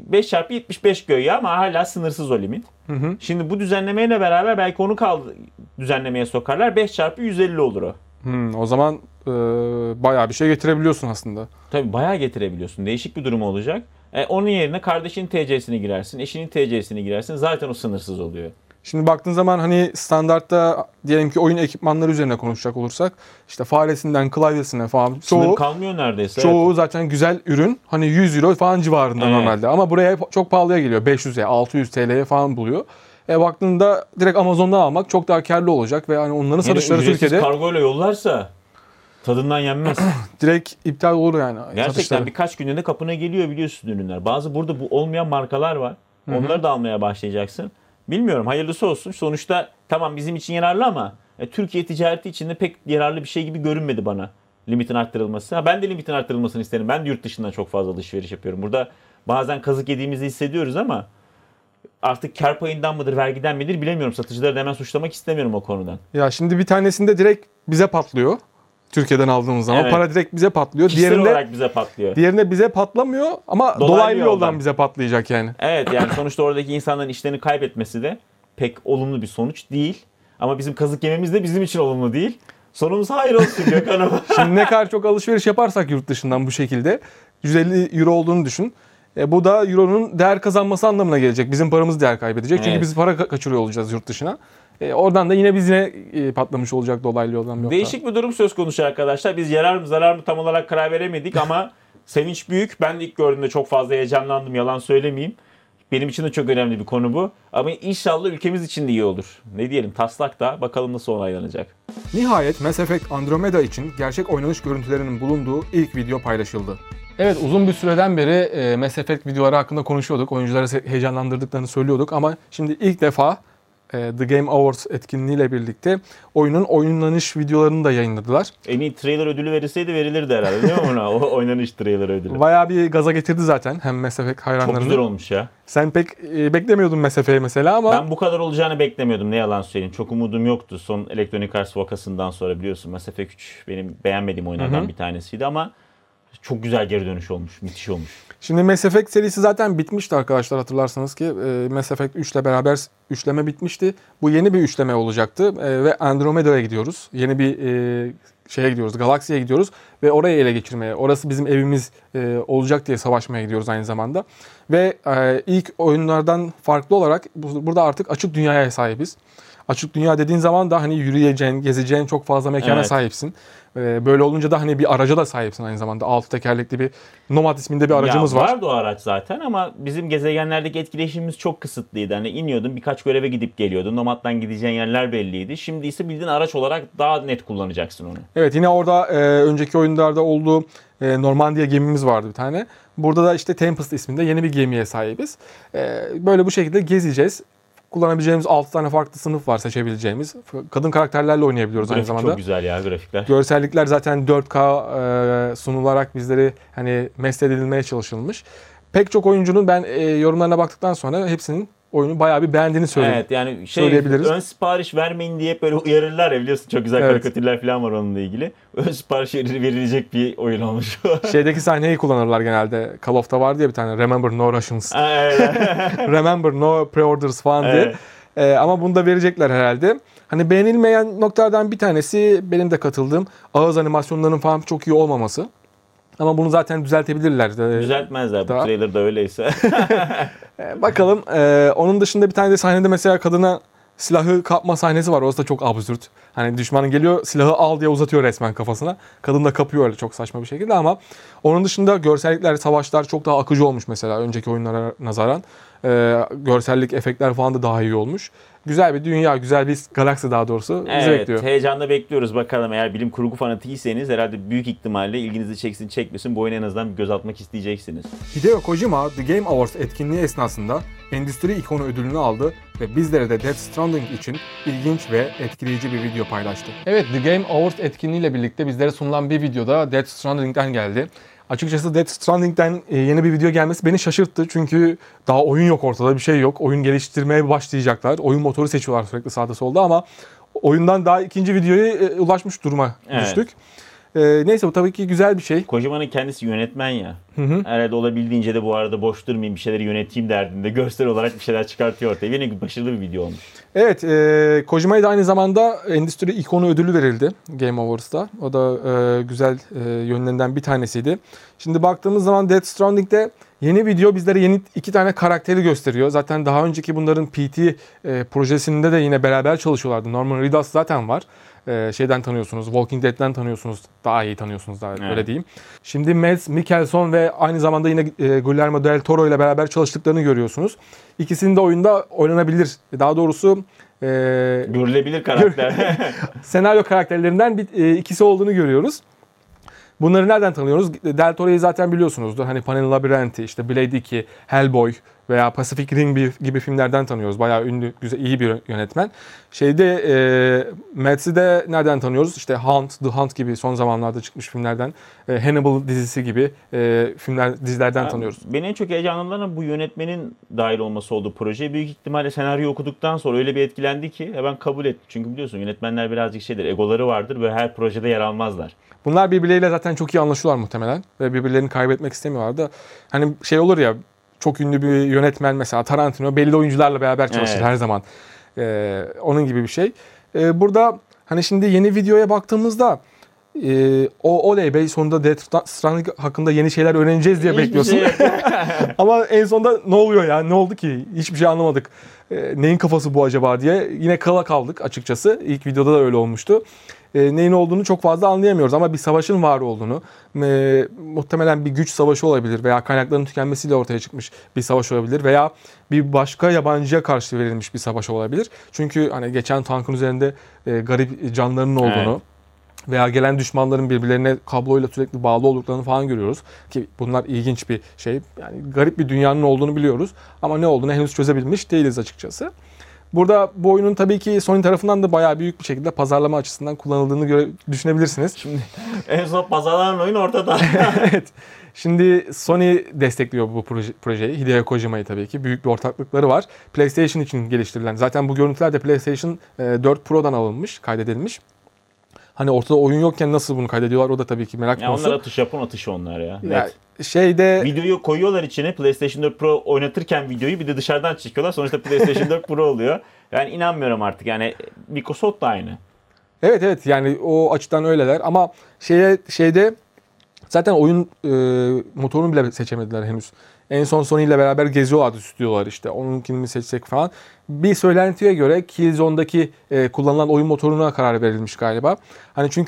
S2: 5x75 göğe ama hala sınırsız o limit.
S3: Hı.
S2: Şimdi bu düzenlemeyle beraber belki onu düzenlemeye sokarlar. 5x150 olur o.
S3: O zaman bayağı bir şey getirebiliyorsun aslında.
S2: Tabii bayağı getirebiliyorsun. Değişik bir durum olacak. Onun yerine kardeşinin TC'sini girersin, eşinin TC'sini girersin. Zaten o sınırsız oluyor.
S3: Şimdi baktığın zaman hani standartta diyelim ki oyun ekipmanları üzerine konuşacak olursak işte faresinden klavyesine falan
S2: Sınır kalmıyor neredeyse.
S3: Çoğu
S2: evet.
S3: zaten güzel ürün hani 100 euro falan civarında
S2: Evet.
S3: normalde ama buraya çok pahalıya geliyor. 500'e 600 TL'ye falan buluyor. Baktığında direkt Amazon'dan almak çok daha karlı olacak ve hani onların satışları
S2: ücretsiz
S3: Türkiye'de
S2: kargoyla yollarsa tadından yenmez.
S3: direkt iptal olur yani.
S2: Gerçekten
S3: satışları.
S2: birkaç günde kapına geliyor biliyorsun ürünler. Bazı burada bu olmayan markalar var. Onları da almaya başlayacaksın. Bilmiyorum, hayırlısı olsun. Sonuçta tamam bizim için yararlı ama Türkiye ticareti için de pek yararlı bir şey gibi görünmedi bana limitin arttırılması. Ben de limitin arttırılmasını isterim. Ben de yurt dışından çok fazla alışveriş yapıyorum. Burada bazen kazık yediğimizi hissediyoruz ama artık kar payından mıdır, vergiden midir bilemiyorum. Satıcıları da hemen suçlamak istemiyorum o konudan.
S3: Ya şimdi bir tanesinde direkt bize patlıyor. Türkiye'den aldığımız zaman
S2: Evet.
S3: para direkt bize patlıyor.
S2: Kişisel olarak bize patlıyor.
S3: Diğerinde bize patlamıyor ama dolaylı yoldan bize patlayacak yani.
S2: Evet, yani sonuçta oradaki insanların işlerini kaybetmesi de pek olumlu bir sonuç değil. Ama bizim kazık yememiz de bizim için olumlu değil. Sonumuz hayır olsun Gökhan'ım.
S3: Şimdi ne kadar çok alışveriş yaparsak yurt dışından bu şekilde 150 euro olduğunu düşün. Bu da euronun değer kazanması anlamına gelecek. Bizim paramız değer kaybedecek. Çünkü
S2: Evet.
S3: biz para kaçırıyor olacağız yurt dışına. Oradan da yine biz patlamış olacak dolaylı yoldan. Yoksa.
S2: Değişik bir durum söz konusu arkadaşlar. Biz yarar mı zarar mı tam olarak karar veremedik ama sevinç büyük. Ben de ilk gördüğümde çok fazla heyecanlandım, yalan söylemeyeyim. Benim için de çok önemli bir konu bu. Ama inşallah ülkemiz için de iyi olur. Ne diyelim, taslak da bakalım nasıl onaylanacak.
S3: Nihayet Mass Effect Andromeda için gerçek oynanış görüntülerinin bulunduğu ilk video paylaşıldı. Evet, uzun bir süreden beri Mass Effect videoları hakkında konuşuyorduk. Oyuncuları heyecanlandırdıklarını söylüyorduk ama şimdi ilk defa The Game Awards etkinliğiyle birlikte oyunun oynanış videolarını da yayınladılar.
S2: En iyi trailer ödülü verilseydi verilirdi herhalde değil mi ona? O oynanış trailer ödülü.
S3: Bayağı bir gaza getirdi zaten hem Mass Effect hayranlarını.
S2: Çok güzel olmuş ya.
S3: Sen pek beklemiyordun Mass Effect'i mesela ama...
S2: Ben bu kadar olacağını beklemiyordum, ne yalan söyleyeyim. Çok umudum yoktu son Electronic Arts vakasından sonra, biliyorsun. Mass Effect 3 benim beğenmediğim oyunlardan bir tanesiydi ama çok güzel geri dönüş olmuş, müthiş olmuş.
S3: Şimdi Mass Effect serisi zaten bitmişti arkadaşlar, hatırlarsanız ki. Mass Effect 3 ile beraber üçleme bitmişti. Bu yeni bir üçleme olacaktı ve Andromeda'ya gidiyoruz. Yeni bir şeye gidiyoruz, galaksiye gidiyoruz ve orayı ele geçirmeye, orası bizim evimiz olacak diye savaşmaya gidiyoruz aynı zamanda. Ve ilk oyunlardan farklı olarak burada artık açık dünyaya sahibiz. Açık dünya dediğin zaman da hani yürüyeceğin, gezeceğin çok fazla mekana sahipsin. Böyle olunca da hani bir araca da sahipsin aynı zamanda. 6 tekerlekli bir Nomad isminde bir aracımız var.
S2: Vardı o araç zaten ama bizim gezegenlerdeki etkileşimimiz çok kısıtlıydı. Hani iniyordun, birkaç göreve gidip geliyordun. Nomad'dan gideceğin yerler belliydi. Şimdi ise bildiğin araç olarak daha net kullanacaksın onu.
S3: Evet, yine orada önceki oyunlarda olduğu Normandiya gemimiz vardı bir tane. Burada da işte Tempest isminde yeni bir gemiye sahibiz. Böyle bu şekilde gezeceğiz. kullanabileceğimiz 6 tane farklı sınıf var seçebileceğimiz. Kadın karakterlerle oynayabiliyoruz aynı
S2: Grafik
S3: zamanda.
S2: çok güzel ya grafikler.
S3: Görsellikler zaten 4K sunularak bizleri hani mest edilmeye çalışılmış. Pek çok oyuncunun ben yorumlarına baktıktan sonra hepsinin oyunu bayağı bir beğendiğini söylüyor.
S2: Evet yani
S3: söyleyebiliriz.
S2: ön sipariş vermeyin diye hep böyle uyarırlar ya, biliyorsun çok güzel karikatürler falan var onunla ilgili. Ön sipariş verilecek bir oyun olmuş.
S3: Şeydeki sahneyi kullanırlar genelde. Call of'ta var diye bir tane Remember No Russians. Remember No Pre-orders falan diye. Ama bunu da verecekler herhalde. Hani beğenilmeyen noktalardan bir tanesi benim de katıldığım ağız animasyonlarının falan çok iyi olmaması. Ama bunu zaten düzeltebilirler.
S2: Düzeltmezler bu trailer'da öyleyse.
S3: Bakalım. Onun dışında bir tane de sahnede mesela kadına silahı kapma sahnesi var. Orası da çok absürt. Hani düşmanın geliyor, silahı al diye uzatıyor resmen kafasına. Kadın da kapıyor öyle çok saçma bir şekilde ama onun dışında görsellikler, savaşlar çok daha akıcı olmuş mesela önceki oyunlara nazaran. Görsellik, efektler falan da daha iyi olmuş. Güzel bir dünya, güzel bir galaksi daha doğrusu bizi bekliyor.
S2: Heyecanla bekliyoruz bakalım. Eğer bilim kurgu fanatiğiyseniz herhalde büyük ihtimalle ilginizi çeksin çekmesin bu oyuna en azından bir göz atmak isteyeceksiniz.
S3: Hideo Kojima The Game Awards etkinliği esnasında endüstri ikonu ödülünü aldı ve bizlere de Death Stranding için ilginç ve etkileyici bir video paylaştı. Evet, The Game Awards etkinliğiyle birlikte bizlere sunulan bir videoda Death Stranding'den geldi. Açıkçası Death Stranding'den yeni bir video gelmesi beni şaşırttı. Çünkü daha oyun yok ortada, bir şey yok. Oyun geliştirmeye başlayacaklar. Oyun motoru seçiyorlar sürekli sağda solda ama oyundan daha ikinci videoya ulaşmış duruma düştük. Neyse bu tabii ki güzel bir şey.
S2: Kojima'nın kendisi yönetmen ya. Herhalde olabildiğince de bu arada boş durmayayım, bir şeyleri yöneteyim derdinde görsel olarak bir şeyler çıkartıyor ortaya. Yine başarılı bir video olmuş.
S3: Evet, Kojima'ya da aynı zamanda endüstri ikonu ödülü verildi Game Awards'ta. O da güzel yönlerinden bir tanesiydi. Şimdi baktığımız zaman Death Stranding'de yeni video bizlere yeni 2 tane karakteri gösteriyor. Zaten daha önceki bunların PT projesinde de yine beraber çalışıyorlardı. Norman Reedus zaten var. Şeyden tanıyorsunuz, Walking Dead'den tanıyorsunuz, daha iyi tanıyorsunuz daha öyle diyeyim. Şimdi Mads Mikkelsen ve aynı zamanda yine Guillermo del Toro ile beraber çalıştıklarını görüyorsunuz. İkisinin de oyunda oynanabilir. Daha doğrusu
S2: görülebilir karakter.
S3: senaryo karakterlerinden ikisi olduğunu görüyoruz. Bunları nereden tanıyoruz? Del Toro'yu zaten biliyorsunuzdur. Hani Pan'ın Labirenti, işte Blade 2, Hellboy veya Pacific Rim gibi filmlerden tanıyoruz. Bayağı ünlü, güzel, iyi bir yönetmen. Mads'i de nereden tanıyoruz? İşte The Hunt gibi son zamanlarda çıkmış filmlerden, Hannibal dizisi gibi dizilerden tanıyoruz.
S2: Beni en çok heyecanlandıran bu yönetmenin dahil olması olduğu proje. Büyük ihtimalle senaryo okuduktan sonra öyle bir etkilendi ki ben kabul ettim. Çünkü biliyorsun yönetmenler birazcık egoları vardır ve her projede yer almazlar.
S3: Bunlar birbirleriyle zaten çok iyi anlaşıyorlar muhtemelen ve birbirlerini kaybetmek istemiyorlar da. Hani şey olur ya, çok ünlü bir yönetmen mesela Tarantino belli oyuncularla beraber çalışır her zaman. Onun gibi bir şey. Burada hani şimdi yeni videoya baktığımızda oley be, sonunda Death Stranding hakkında yeni şeyler öğreneceğiz diye bekliyorsun. Ama en sonunda ne oluyor ya? Ne oldu ki? Hiçbir şey anlamadık. Neyin kafası bu acaba diye yine kala kaldık açıkçası. İlk videoda da öyle olmuştu. Neyin olduğunu çok fazla anlayamıyoruz ama bir savaşın var olduğunu, muhtemelen bir güç savaşı olabilir veya kaynakların tükenmesiyle ortaya çıkmış bir savaş olabilir veya bir başka yabancıya karşı verilmiş bir savaş olabilir. Çünkü hani geçen tankın üzerinde garip canlarının olduğunu veya gelen düşmanların birbirlerine kabloyla sürekli bağlı olduklarını falan görüyoruz. Ki bunlar ilginç bir şey. Yani garip bir dünyanın olduğunu biliyoruz ama ne olduğunu henüz çözebilmiş değiliz açıkçası. Burada bu oyunun tabii ki Sony tarafından da bayağı büyük bir şekilde pazarlama açısından kullanıldığını düşünebilirsiniz.
S2: Şimdi en son pazarlanan oyun ortada.
S3: Evet. Şimdi Sony destekliyor bu projeyi. Hideo Kojima'yı tabii ki. Büyük bir ortaklıkları var. PlayStation için geliştirilen. Zaten bu görüntüler de PlayStation 4 Pro'dan alınmış, kaydedilmiş. Hani ortada oyun yokken nasıl bunu kaydediyorlar o da tabii ki merak konusu.
S2: Onlar Japon atışı onlar ya.
S3: Ya
S2: videoyu koyuyorlar içine, PlayStation 4 Pro oynatırken videoyu bir de dışarıdan çekiyorlar. Sonuçta PlayStation 4 Pro oluyor. Yani inanmıyorum artık. Yani Microsoft da aynı. Evet
S3: yani o açıdan öyleler ama şeyde zaten oyun motorunu bile seçemediler henüz. En son Sony ile beraber geziyorlardı, stüdyolar işte. Onunkini mi seçsek falan. Bir söylentiye göre Killzone'daki kullanılan oyun motoruna karar verilmiş galiba. Hani çünkü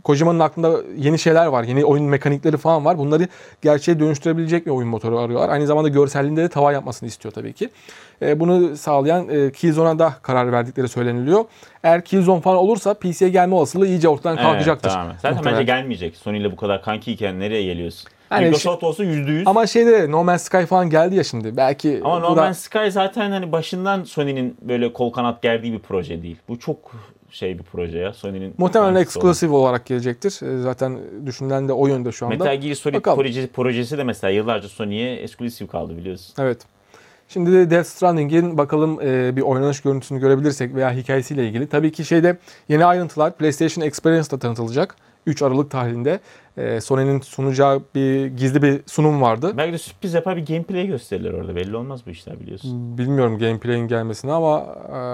S3: Kojima'nın aklında yeni şeyler var. Yeni oyun mekanikleri falan var. Bunları gerçeğe dönüştürebilecek bir oyun motoru arıyorlar. Aynı zamanda görselliğinde de tavan yapmasını istiyor tabii ki. Bunu sağlayan Killzone'a da karar verdikleri söyleniliyor. Eğer Killzone falan olursa PC'ye gelme olasılığı iyice ortadan kalkacaktır.
S2: Evet, tamam. Zaten bence gelmeyecek. Sony ile bu kadar kankiyken nereye geliyorsun?
S3: Yani
S2: Microsoft olsa %100.
S3: Ama No Man's Sky falan geldi ya şimdi. Belki
S2: ama No Man's Sky zaten hani başından Sony'nin böyle kol kanat gerdiği bir proje değil. Bu çok bir proje ya. Sony'nin
S3: muhtemelen eksklusif olarak gelecektir. Zaten düşünülen de o yönde şu anda.
S2: Metal Gear Solid projesi de mesela yıllarca Sony'ye eksklusif kaldı biliyorsun.
S3: Evet. Şimdi de Death Stranding'in bakalım bir oynanış görüntüsünü görebilirsek veya hikayesiyle ilgili. Tabii ki yeni ayrıntılar PlayStation Experience'da tanıtılacak. 3 Aralık tarihinde Sony'nin sunacağı gizli bir sunum vardı.
S2: Belki de sürpriz yapar bir gameplay gösterirler orada. Belli olmaz bu işler biliyorsun.
S3: Bilmiyorum gameplay'in gelmesini ama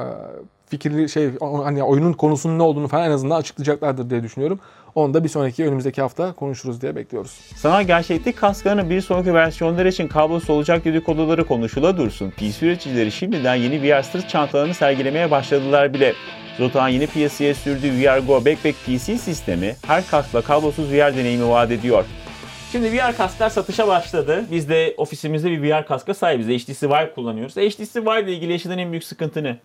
S3: hani oyunun konusunun ne olduğunu falan en azından açıklayacaklardır diye düşünüyorum. Onu da bir sonraki önümüzdeki hafta konuşuruz diye bekliyoruz.
S2: Sanal gerçeklik kasklarının bir sonraki versiyonları için kablosuz olacak dedikoduları konuşula dursun. PC üreticileri şimdiden yeni VR sırt çantalarını sergilemeye başladılar bile. Zota'nın yeni piyasaya sürdüğü VR Go Backpack PC sistemi her kaskla kablosuz VR deneyimi vaat ediyor. Şimdi VR kasklar satışa başladı. Biz de ofisimizde bir VR kaska sahibiz. HTC Vive kullanıyoruz. HTC Vive ile ilgili yaşanan en büyük sıkıntı ne?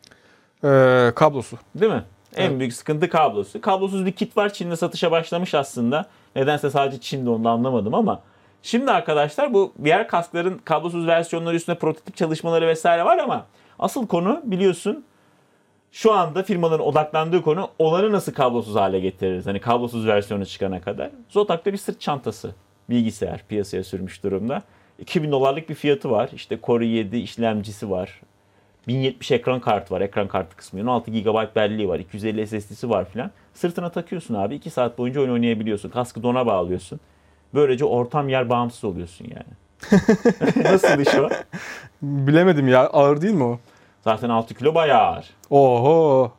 S3: Kablosu.
S2: Değil mi?
S3: Evet.
S2: En büyük sıkıntı kablosu. Kablosuz bir kit var. Çin'de satışa başlamış aslında. Nedense sadece Çin'de, onu da anlamadım ama. Şimdi arkadaşlar bu VR kaskların kablosuz versiyonları üstünde prototip çalışmaları vesaire var ama asıl konu biliyorsun şu anda firmaların odaklandığı konu olanı nasıl kablosuz hale getiririz? Hani kablosuz versiyonu çıkana kadar. Zotac'ta bir sırt çantası bilgisayar piyasaya sürmüş durumda. $2000'lık bir fiyatı var. İşte Core i7 işlemcisi var. 1070 ekran kartı var. Ekran kartı kısmı. 16 GB belleği var. 250 SSD'si var filan. Sırtına takıyorsun abi. 2 saat boyunca oyun oynayabiliyorsun. Kaskı dona bağlıyorsun. Böylece ortam yer bağımsız oluyorsun yani. Nasıl iş o?
S3: Bilemedim ya. Ağır değil mi o?
S2: Zaten 6 kilo bayağı ağır.
S3: Oho.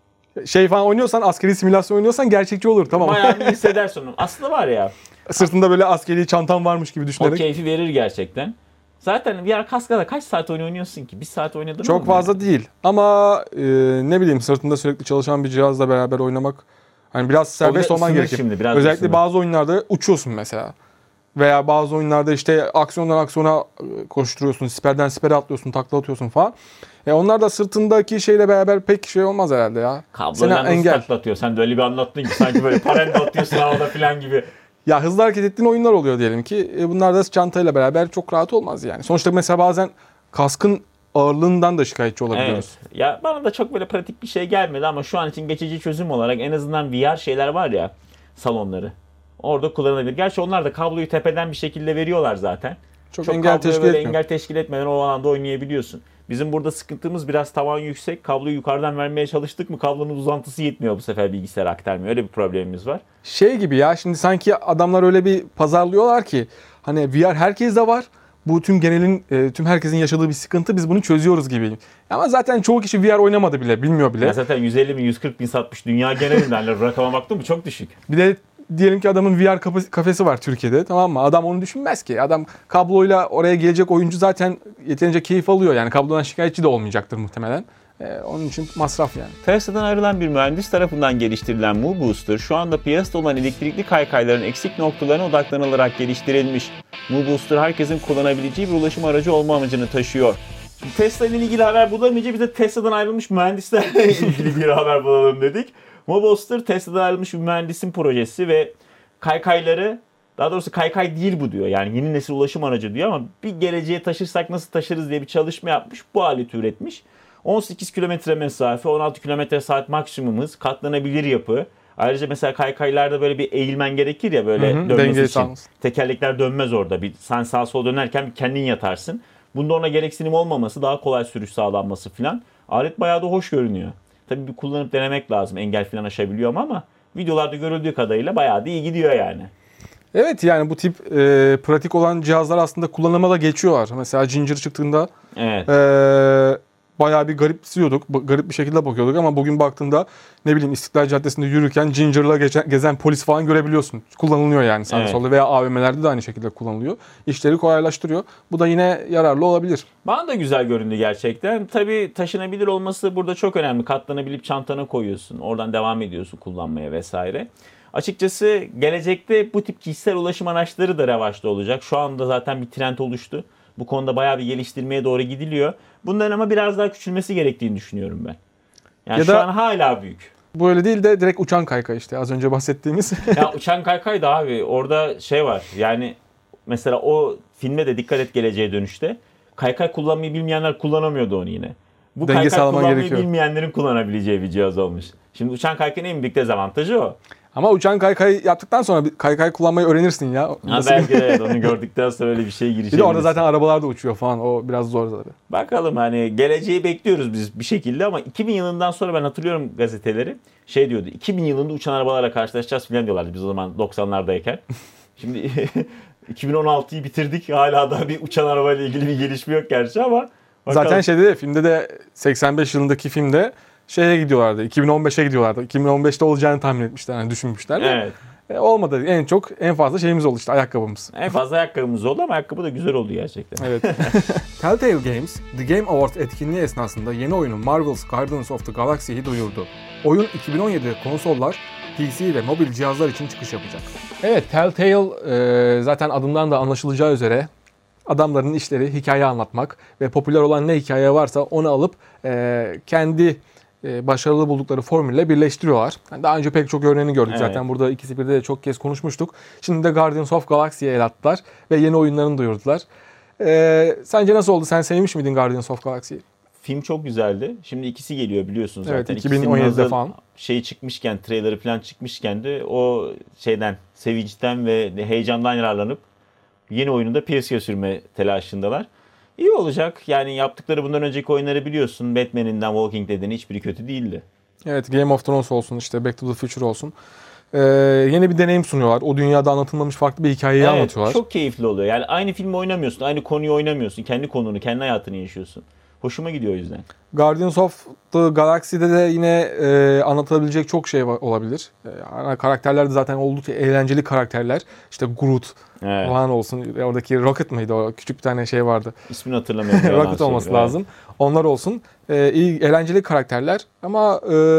S3: Falan oynuyorsan, askeri simülasyon oynuyorsan gerçekçi olur. Tamam.
S2: Bayağı bir hissedersin onu. Aslında var ya.
S3: Sırtında böyle askeri çantam varmış gibi düşünerek.
S2: O keyfi verir gerçekten. Zaten VR kaskada kaç saat oynuyorsun ki? 1 saat oynadın mı?
S3: Çok fazla değil. Ama ne bileyim sırtında sürekli çalışan bir cihazla beraber oynamak hani biraz serbest olman gerekir.
S2: Şimdi, biraz
S3: özellikle
S2: ısınır.
S3: bazı oyunlarda uçuyorsun mesela. Veya bazı oyunlarda işte aksiyondan aksiyona koşturuyorsun, siperden sipere atlıyorsun, takla atıyorsun falan. Onlar da sırtındaki şeyle beraber pek olmaz herhalde ya.
S2: Kabloyla nasıl taklatıyor? Sen de öyle bir anlattın ki sanki böyle parende atıyorsun havada falan gibi.
S3: Ya hızlı hareket ettiğin oyunlar oluyor diyelim ki. Bunlar da çantayla beraber çok rahat olmaz yani. Sonuçta mesela bazen kaskın ağırlığından da şikayetçi olabiliyoruz.
S2: Evet. Ya bana da çok böyle pratik bir şey gelmedi ama şu an için geçici çözüm olarak en azından VR şeyler var ya, salonları. Orada kullanılabilir. Gerçi onlar da kabloyu tepeden bir şekilde veriyorlar zaten.
S3: Çok engel teşkil etmiyor.
S2: Engel teşkil etmeden o alanda oynayabiliyorsun. Bizim burada sıkıntımız biraz tavan yüksek. Kabloyu yukarıdan vermeye çalıştık mı kablonun uzantısı yetmiyor bu sefer, bilgisayara aktarmıyor. Öyle bir problemimiz var.
S3: Gibi ya, şimdi sanki adamlar öyle bir pazarlıyorlar ki hani VR herkeste var. Bu tüm herkesin yaşadığı bir sıkıntı, biz bunu çözüyoruz gibi. Ama zaten çoğu kişi VR oynamadı bile, bilmiyor bile.
S2: Ya zaten 150 bin 140 bin satmış dünya genelinde. Rakama baktım mı çok düşük.
S3: Bir de diyelim ki adamın VR kafesi var Türkiye'de, tamam mı? Adam onu düşünmez ki. Adam kabloyla oraya gelecek oyuncu zaten yeterince keyif alıyor. Yani kablodan şikayetçi de olmayacaktır muhtemelen. Onun için masraf yani.
S2: Tesla'dan ayrılan bir mühendis tarafından geliştirilen MooBooster şu anda piyasada olan elektrikli kaykayların eksik noktalarına odaklanılarak geliştirilmiş. MooBooster herkesin kullanabileceği bir ulaşım aracı olma amacını taşıyor. Şimdi Tesla ile ilgili haber bulamayınca biz de Tesla'dan ayrılmış mühendislerle ilgili bir haber bulalım dedik. MooBooster Tesla'dan ayrılmış bir mühendisin projesi ve kaykayları, daha doğrusu kaykay değil bu diyor. Yani yeni nesil ulaşım aracı diyor ama bir geleceğe taşırsak nasıl taşırız diye bir çalışma yapmış. Bu aleti üretmiş. 18 kilometre mesafe, 16 kilometre saat maksimum hız, katlanabilir yapı. Ayrıca mesela kaykaylarda böyle bir eğilmen gerekir ya böyle dönmesi için.
S3: Sağlansın.
S2: Tekerlekler dönmez orada. Sen sağa sola dönerken bir kendin yatarsın. Bunda ona gereksinim olmaması, daha kolay sürüş sağlanması falan. Alet bayağı da hoş görünüyor. Tabii bir kullanıp denemek lazım. Engel falan aşabiliyor ama videolarda görüldüğü kadarıyla bayağı da iyi gidiyor yani.
S3: Evet, yani bu tip pratik olan cihazlar aslında kullanıma da geçiyorlar. Mesela Ginger çıktığında
S2: Evet.
S3: bayağı bir garip bir şekilde bakıyorduk ama bugün baktığında ne bileyim İstiklal Caddesi'nde yürürken Ginger'la gezen polis falan görebiliyorsun. Kullanılıyor yani sağda solda veya AVM'lerde de aynı şekilde kullanılıyor. İşleri kolaylaştırıyor. Bu da yine yararlı olabilir.
S2: Bana da güzel göründü gerçekten. Tabii taşınabilir olması burada çok önemli. Katlanabilip çantana koyuyorsun. Oradan devam ediyorsun kullanmaya vesaire. Açıkçası gelecekte bu tip kişisel ulaşım araçları da revaçta olacak. Şu anda zaten bir trend oluştu. Bu konuda bayağı bir geliştirmeye doğru gidiliyor. Bunların ama biraz daha küçülmesi gerektiğini düşünüyorum ben. Yani
S3: Ya
S2: şu
S3: da-
S2: an hala büyük.
S3: Böyle değil de direkt uçan kaykay işte az önce bahsettiğimiz.
S2: Ya uçan kaykay da abi orada şey var. Yani mesela o filme de dikkat et Geleceğe Dönüş'te. Kaykay kullanmayı bilmeyenler kullanamıyordu onu yine. Bu
S3: Denge
S2: kaykay
S3: sağlaman
S2: kullanmayı
S3: gerekiyor.
S2: bilmeyenlerin kullanabileceği bir cihaz olmuş. Şimdi uçan kaykayın en büyük dezavantajı o.
S3: Ama uçan kaykay yaptıktan sonra bir kaykay kullanmayı öğrenirsin ya.
S2: Ha,
S3: Nasıl-
S2: belki de evet, onu gördükten sonra öyle bir şey
S3: Bir
S2: girişebilirsin.
S3: de orada zaten arabalar da uçuyor falan. O biraz zor tabii.
S2: Bakalım hani geleceği bekliyoruz biz bir şekilde ama 2000 yılından sonra ben hatırlıyorum gazeteleri şey diyordu. 2000 yılında uçan arabalarla karşılaşacağız falan diyorlardı biz o zaman 90'lardayken. Şimdi 2016'yı bitirdik. Hala da bir uçan arabayla ilgili bir gelişme yok gerçi ama bakalım.
S3: Zaten şeyde de filmde de 85 yılındaki filmde şeye gidiyorlardı. 2015'e gidiyorlardı. 2015'te olacağını tahmin etmişler. Yani düşünmüşler de.
S2: Evet.
S3: Olmadı. En fazla şeyimiz oldu işte ayakkabımız.
S2: En fazla ayakkabımız oldu ama ayakkabı da güzel oldu gerçekten.
S3: Evet. Telltale Games, The Game Awards etkinliği esnasında yeni oyunu Marvel's Guardians of the Galaxy'yi duyurdu. Oyun 2017'de konsollar, PC ve mobil cihazlar için çıkış yapacak. Evet, Telltale zaten adından da anlaşılacağı üzere adamların işleri hikaye anlatmak ve popüler olan ne hikaye varsa onu alıp kendi başarılı buldukları formülle birleştiriyorlar. Yani daha önce pek çok örneğini gördük
S2: Evet.
S3: zaten. Burada ikisi birde de çok kez konuşmuştuk. Şimdi de Guardians of Galaxy'ye el attılar ve yeni oyunlarını duyurdular. Sence nasıl oldu? Sen sevmiş miydin Guardians of Galaxy'yi?
S2: Film çok güzeldi. Şimdi ikisi geliyor biliyorsunuz zaten.
S3: Evet,
S2: İkisinin
S3: 2017'de
S2: hazır
S3: falan.
S2: Şey çıkmışken, trailerı falan çıkmışken de o şeyden, sevinçten ve heyecandan yararlanıp yeni oyununda piyasaya sürme telaşındalar. İyi olacak. Yani yaptıkları bundan önceki oyunları biliyorsun. Batman'inden Walking Dead'in hiçbiri kötü değildi.
S3: Evet, Game of Thrones olsun, işte Back to the Future olsun. Yeni bir deneyim sunuyorlar. O dünyada anlatılmamış farklı bir hikayeyi anlatıyorlar.
S2: Çok keyifli oluyor. Yani aynı filmi oynamıyorsun, aynı konuyu oynamıyorsun. Kendi konunu, kendi hayatını yaşıyorsun. Hoşuma gidiyor o yüzden.
S3: Guardians of the Galaxy'de de yine anlatılabilecek çok şey olabilir. Ana karakterler de zaten oldukça eğlenceli karakterler. İşte Groot
S2: Evet.
S3: falan olsun. Oradaki Rocket mıydı o? Küçük bir tane şey vardı.
S2: İsmini hatırlamıyorum. yalan
S3: Rocket olması
S2: söyleyeyim.
S3: lazım. Onlar olsun. İyi, eğlenceli karakterler. Ama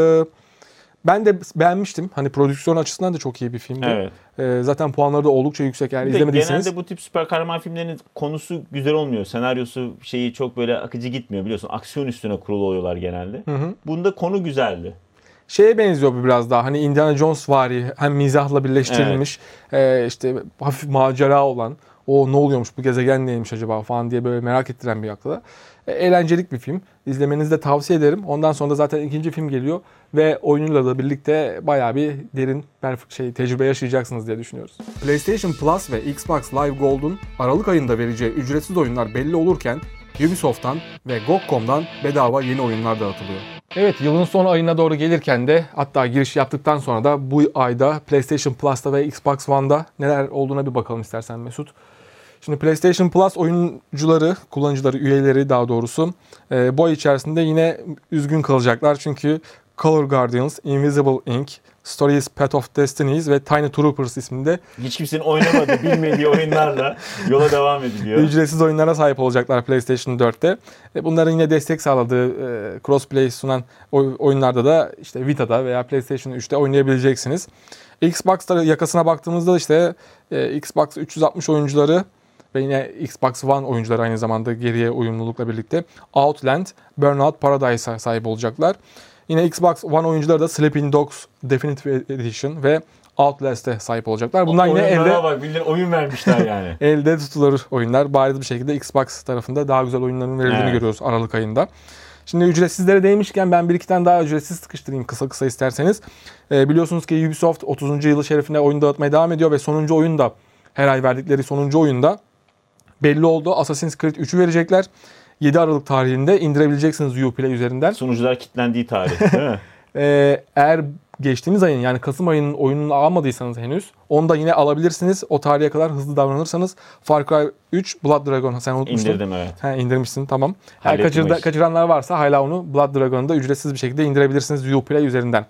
S3: ben de beğenmiştim. Hani prodüksiyon açısından da çok iyi bir filmdi.
S2: Evet.
S3: Zaten puanları da oldukça yüksek. Eğer
S2: Bir de
S3: izlemediyseniz.
S2: genelde bu tip süper kahraman filmlerinin konusu güzel olmuyor. Senaryosu şeyi çok böyle akıcı gitmiyor biliyorsun. Aksiyon üstüne kurulu oluyorlar genelde.
S3: Hı.
S2: Bunda konu güzeldi.
S3: Şeye benziyor bu biraz daha. Hani Indiana Jones vari hem mizahla birleştirilmiş işte hafif macera olan o ne oluyormuş bu gezegen neymiş acaba falan diye böyle merak ettiren bir yakla. Eğlencelik bir film. İzlemenizi de tavsiye ederim. Ondan sonra da zaten ikinci film geliyor ve oyunuyla da birlikte bayağı bir derin tecrübe yaşayacaksınız diye düşünüyoruz. PlayStation Plus ve Xbox Live Gold'un Aralık ayında vereceği ücretsiz oyunlar belli olurken Ubisoft'tan ve GOG.com'dan bedava yeni oyunlar dağıtılıyor. Evet, yılın son ayına doğru gelirken de hatta giriş yaptıktan sonra da bu ayda PlayStation Plus'ta ve Xbox One'da neler olduğuna bir bakalım istersen Mesut. Şimdi PlayStation Plus oyuncuları, kullanıcıları, üyeleri daha doğrusu bu ay içerisinde yine üzgün kalacaklar. Çünkü Color Guardians, Invisible Inc., Stories Path of Destinies ve Tiny Troopers isminde
S2: Hiç kimsenin oynamadığı, bilmediği oyunlarla yola devam ediliyor.
S3: ücretsiz oyunlara sahip olacaklar PlayStation 4'te. Bunların yine destek sağladığı crossplay sunan oyunlarda da işte Vita'da veya PlayStation 3'te oynayabileceksiniz. Xbox'ta yakasına baktığımızda işte Xbox 360 oyuncuları ve yine Xbox One oyuncuları aynı zamanda geriye uyumlulukla birlikte Outland, Burnout Paradise'a sahip olacaklar. Yine Xbox One oyuncuları da Sleeping Dogs Definitive Edition ve Outlast'e sahip olacaklar. Bunlar yine
S2: Oyunlara bak, bildiğin oyun vermişler yani.
S3: elde tutulur oyunlar. Bariz bir şekilde Xbox tarafında daha güzel oyunların verildiğini görüyoruz Aralık ayında. Şimdi ücretsizlere değmişken ben bir iki tane daha ücretsiz sıkıştırayım kısa isterseniz. Biliyorsunuz ki Ubisoft 30. yılı şerefine oyun dağıtmaya devam ediyor ve sonuncu oyunda, her ay verdikleri sonuncu oyunda belli oldu. Assassin's Creed 3'ü verecekler. 7 Aralık tarihinde indirebileceksiniz Uplay üzerinden.
S2: Sunucular kilitlendiği tarih değil mi?
S3: Eğer geçtiğimiz ayın yani Kasım ayının oyununu almadıysanız henüz onu da yine alabilirsiniz. O tarihe kadar hızlı davranırsanız Far Cry 3 Blood Dragon sen unutmuştun.
S2: İndirdim evet.
S3: İndirmişsin tamam.
S2: Hallettim o işi.
S3: Kaçıranlar varsa hala onu Blood Dragon'u da ücretsiz bir şekilde indirebilirsiniz Uplay üzerinden.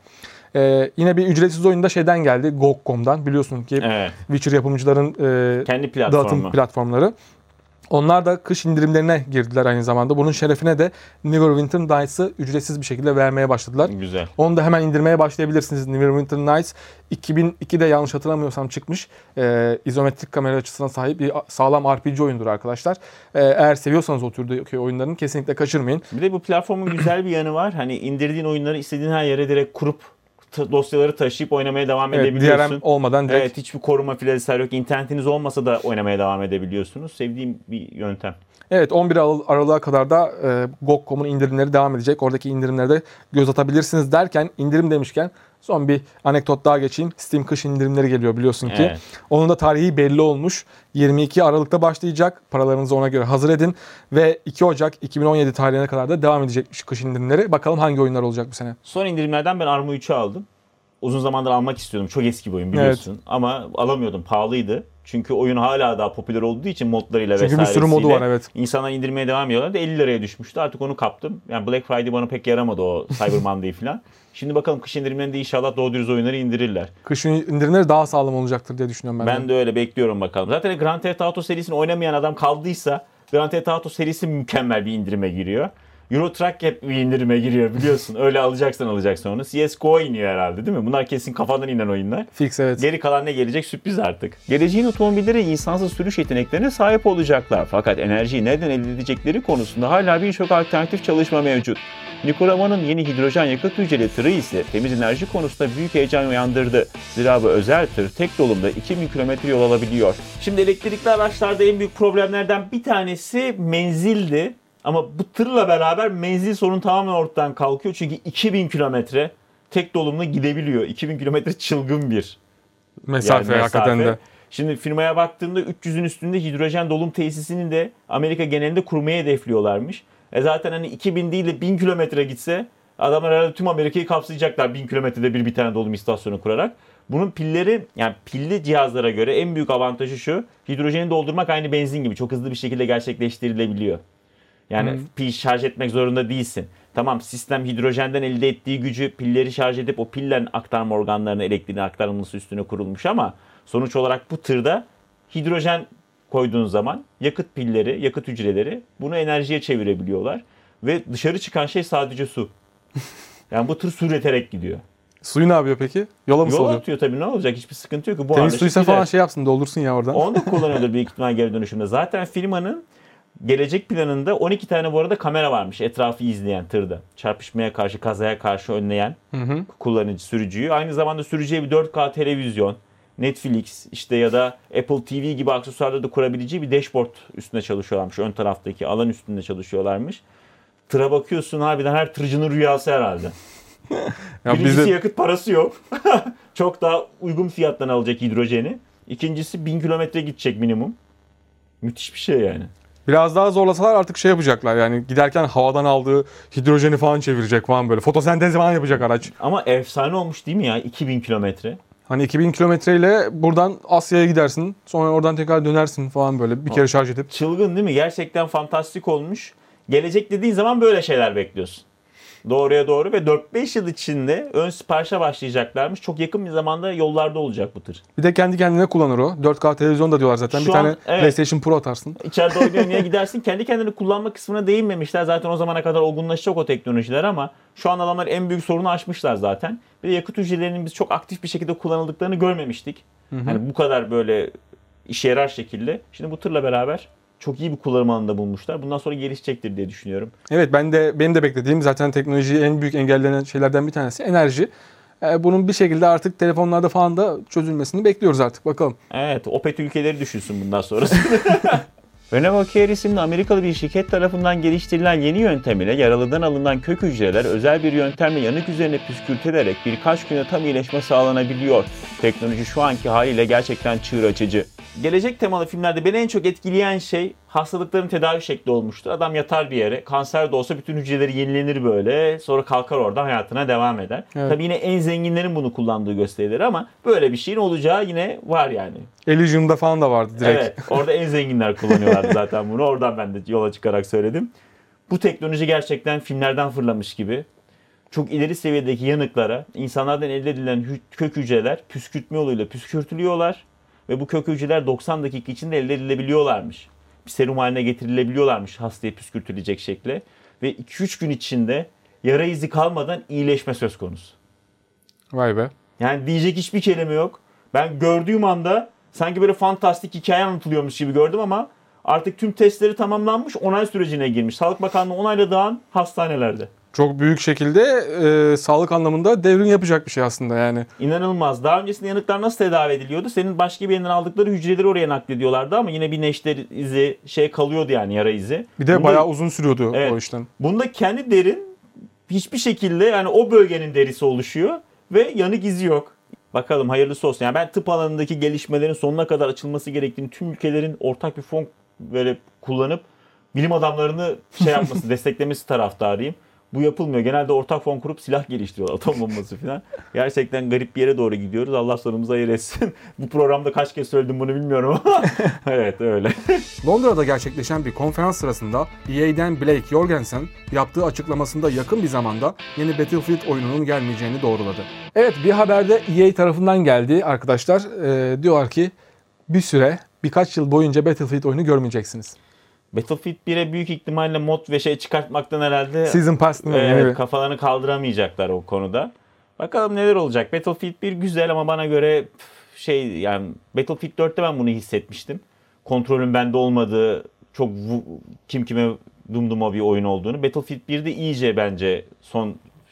S3: Yine bir ücretsiz oyun da şeyden geldi GOG.com'dan biliyorsun ki
S2: Evet.
S3: Witcher yapımcıların
S2: Kendi
S3: dağıtım
S2: platformu.
S3: platformları. Onlar da kış indirimlerine girdiler aynı zamanda. Bunun şerefine de Neverwinter Nights'ı ücretsiz bir şekilde vermeye başladılar.
S2: Güzel.
S3: Onu da hemen indirmeye başlayabilirsiniz. Neverwinter Nights 2002'de yanlış hatırlamıyorsam çıkmış. İzometrik kamera açısına sahip bir sağlam RPG oyundur arkadaşlar. Eğer seviyorsanız o türdeki oyunlarını kesinlikle kaçırmayın.
S2: Bir de bu platformun güzel bir yanı var. Hani indirdiğin oyunları istediğin her yere direkt kurup dosyaları taşıyıp oynamaya devam edebiliyorsun.
S3: DRM olmadan direkt.
S2: Evet, hiçbir koruma filan yok. İnternetiniz olmasa da oynamaya devam edebiliyorsunuz. Sevdiğim bir yöntem.
S3: Evet, 11 Aralık'a kadar da GOG.com'un indirimleri devam edecek. Oradaki indirimlere de göz atabilirsiniz derken, indirim demişken son bir anekdot daha geçeyim. Steam kış indirimleri geliyor biliyorsun ki.
S2: Evet.
S3: Onun da tarihi belli olmuş. 22 Aralık'ta başlayacak. Paralarınızı ona göre hazır edin. Ve 2 Ocak 2017 tarihine kadar da devam edecekmiş kış indirimleri. Bakalım hangi oyunlar olacak bu sene.
S2: Son indirimlerden ben Arma 3'ü aldım. Uzun zamandır almak istiyordum. Çok eski bir oyun biliyorsun. Evet. Ama alamıyordum. Pahalıydı. Çünkü oyun hala daha popüler olduğu için modlarıyla vesairesiyle.
S3: Çünkü bir sürü modu var, evet.
S2: İnsanlar indirmeye devam ediyorlar da 50 liraya düşmüştü. Artık onu kaptım. Yani Black Friday bana pek yaramadı, o Cyber Monday falan. Şimdi bakalım kış indirimlerinde inşallah doğru dürüst oyunları indirirler.
S3: Kış indirimleri daha sağlam olacaktır diye düşünüyorum ben.
S2: Ben de öyle bekliyorum bakalım. Zaten Grand Theft Auto serisini oynamayan adam kaldıysa Grand Theft Auto serisi mükemmel bir indirime giriyor. Euro Truck hep bir indirime giriyor biliyorsun. Öyle alacaksın onu. CSGO iniyor herhalde değil mi? Bunlar kesin kafadan inen oyunlar.
S3: Fix, evet.
S2: Geri kalan ne gelecek sürpriz artık. Geleceğin otomobilleri insansız sürüş yeteneklerine sahip olacaklar. Fakat enerjiyi nereden elde edecekleri konusunda hala birçok alternatif çalışma mevcut. Nikolama'nın yeni hidrojen yakıt hücreli tırı ise temiz enerji konusunda büyük heyecan uyandırdı. Zira bu özel tır tek dolumda 2000 kilometre yol alabiliyor. Şimdi elektrikli araçlarda en büyük problemlerden bir tanesi menzildi. Ama bu tırla beraber menzil sorunu tamamen ortadan kalkıyor. Çünkü 2000 kilometre tek dolumla gidebiliyor. 2000 kilometre çılgın bir
S3: mesafe hakikaten de.
S2: Şimdi firmaya baktığımda 300'ün üstünde hidrojen dolum tesisini de Amerika genelinde kurmayı hedefliyorlarmış. Zaten hani 2000 değil de 1000 kilometre gitse adamlar herhalde tüm Amerika'yı kapsayacaklar 1000 kilometrede bir tane dolum istasyonu kurarak. Bunun pilleri, yani pilli cihazlara göre en büyük avantajı şu: hidrojeni doldurmak aynı benzin gibi çok hızlı bir şekilde gerçekleştirilebiliyor. Yani pil şarj etmek zorunda değilsin. Tamam, sistem hidrojenden elde ettiği gücü pilleri şarj edip o pillerin aktarma organlarına elektriğini aktarılması üstüne kurulmuş ama sonuç olarak bu tırda hidrojen koyduğun zaman yakıt pilleri, yakıt hücreleri bunu enerjiye çevirebiliyorlar ve dışarı çıkan şey sadece su. Yani bu tır su üreterek gidiyor.
S3: Suyu ne yapıyor peki? Yola mı salıyor?
S2: Yol atıyor tabii, ne olacak? Hiçbir sıkıntı yok.
S3: Temiz suysa falan şey yapsın, doldursun ya oradan.
S2: Onu da kullanıyordur büyük ihtimal geri dönüşümde. Zaten firmanın gelecek planında 12 tane bu arada kamera varmış etrafı izleyen tırda. Çarpışmaya karşı, kazaya karşı önleyen kullanıcı, sürücüyü. Aynı zamanda sürücüye bir 4K televizyon, Netflix işte ya da Apple TV gibi aksesuarları da kurabileceği bir dashboard üstünde çalışıyorlarmış. Ön taraftaki alan üstünde çalışıyorlarmış. Tıra bakıyorsun, harbiden her tırcının rüyası herhalde. Birincisi yakıt parası yok. Çok daha uygun fiyattan alacak hidrojeni. İkincisi 1000 kilometre gidecek minimum. Müthiş bir şey yani.
S3: Biraz daha zorlasalar artık şey yapacaklar, yani giderken havadan aldığı hidrojeni falan çevirecek falan böyle. Fotosentez falan yapacak araç.
S2: Ama efsane olmuş değil mi ya, 2000 kilometre?
S3: Hani 2000 kilometreyle buradan Asya'ya gidersin. Sonra oradan tekrar dönersin falan böyle bir kere şarj edip.
S2: Çılgın değil mi? Gerçekten fantastik olmuş. Gelecek dediğin zaman böyle şeyler bekliyorsun. Doğruya doğru ve 4-5 yıl içinde ön siparişe başlayacaklarmış. Çok yakın bir zamanda yollarda olacak bu tır.
S3: Bir de kendi kendine kullanır o. 4K televizyon da diyorlar zaten.
S2: Şu
S3: bir
S2: an,
S3: tane
S2: evet,
S3: PlayStation Pro atarsın.
S2: İçeride oynamaya gidersin. Kendi kendine kullanma kısmına değinmemişler. Zaten o zamana kadar olgunlaşacak o teknolojiler ama şu an adamlar en büyük sorunu aşmışlar zaten. Bir de yakıt hücrelerinin biz çok aktif bir şekilde kullanıldıklarını görmemiştik. Hani bu kadar böyle işe yarar şekilde. Şimdi bu tırla beraber çok iyi bir kullanım alanında bulmuşlar. Bundan sonra gelişecektir diye düşünüyorum.
S3: Evet, benim de beklediğim, zaten teknolojiyi en büyük engellenen şeylerden bir tanesi enerji. Bunun bir şekilde artık telefonlarda falan da çözülmesini bekliyoruz artık, bakalım.
S2: Evet, OPEC ülkeleri düşünsün bundan sonrası. Renovacare isimli Amerikalı bir şirket tarafından geliştirilen yeni yöntem ile yaralıdan alınan kök hücreler özel bir yöntemle yanık üzerine püskürtülerek birkaç güne tam iyileşme sağlanabiliyor. Teknoloji şu anki haliyle gerçekten çığır açıcı. Gelecek temalı filmlerde beni en çok etkileyen şey hastalıkların tedavi şekli olmuştur. Adam yatar bir yere, kanser de olsa bütün hücreleri yenilenir böyle, sonra kalkar oradan hayatına devam eder. Evet. Tabii yine en zenginlerin bunu kullandığı gösterilir ama böyle bir şeyin olacağı yine var yani. Elysium'da
S3: falan da vardı direkt.
S2: Evet, orada en zenginler kullanıyorlardı zaten bunu. Oradan ben de yola çıkarak söyledim. Bu teknoloji gerçekten filmlerden fırlamış gibi. Çok ileri seviyedeki yanıklara insanlardan elde edilen kök hücreler püskürtme yoluyla püskürtülüyorlar. Ve bu kök hücreler 90 dakika içinde elde edilebiliyorlarmış. bir serum haline getirilebiliyorlarmış hastayı püskürtülecek şekle. Ve 2-3 gün içinde yara izi kalmadan iyileşme söz konusu.
S3: Vay be.
S2: Yani diyecek hiçbir kelime yok. Ben gördüğüm anda sanki böyle fantastik hikaye anlatılıyormuş gibi gördüm ama artık tüm testleri tamamlanmış, onay sürecine girmiş. Sağlık Bakanlığı onayladığı an hastanelerde.
S3: Çok büyük şekilde sağlık anlamında devrim yapacak bir şey aslında yani.
S2: İnanılmaz. Daha öncesinde yanıklar nasıl tedavi ediliyordu? Senin başka bir yerinden aldıkları hücreleri oraya naklediyorlardı ama yine bir neşter izi kalıyordu yani, yara izi.
S3: Bir de bayağı uzun sürüyordu
S2: evet,
S3: o işlem.
S2: Bunda kendi derin hiçbir şekilde yani o bölgenin derisi oluşuyor ve yanık izi yok. Bakalım hayırlısı olsun. Yani ben tıp alanındaki gelişmelerin sonuna kadar açılması gerektiğini, tüm ülkelerin ortak bir fon böyle kullanıp bilim adamlarını yapması, desteklemesi taraftarıyım. Bu yapılmıyor. Genelde ortak fon kurup silah geliştiriyorlar. Atom bombası falan. Gerçekten garip bir yere doğru gidiyoruz. Allah sonumuzu hayır etsin. Bu programda kaç kez söyledim bunu bilmiyorum ama evet öyle.
S3: Londra'da gerçekleşen bir konferans sırasında EA'den Blake Jorgensen yaptığı açıklamasında yakın bir zamanda yeni Battlefield oyununun gelmeyeceğini doğruladı. Evet, bir haberde EA tarafından geldi arkadaşlar. Diyorlar ki birkaç yıl boyunca Battlefield oyunu görmeyeceksiniz.
S2: Battlefield 1'e büyük ihtimalle mod ve çıkartmaktan herhalde
S3: Season Pass
S2: kafalarını kaldıramayacaklar o konuda. Bakalım neler olacak. Battlefield 1 güzel ama bana göre yani Battlefield 4'te ben bunu hissetmiştim. Kontrolün bende olmadığı, çok kim kime dumduma bir oyun olduğunu. Battlefield 1'de iyice bence son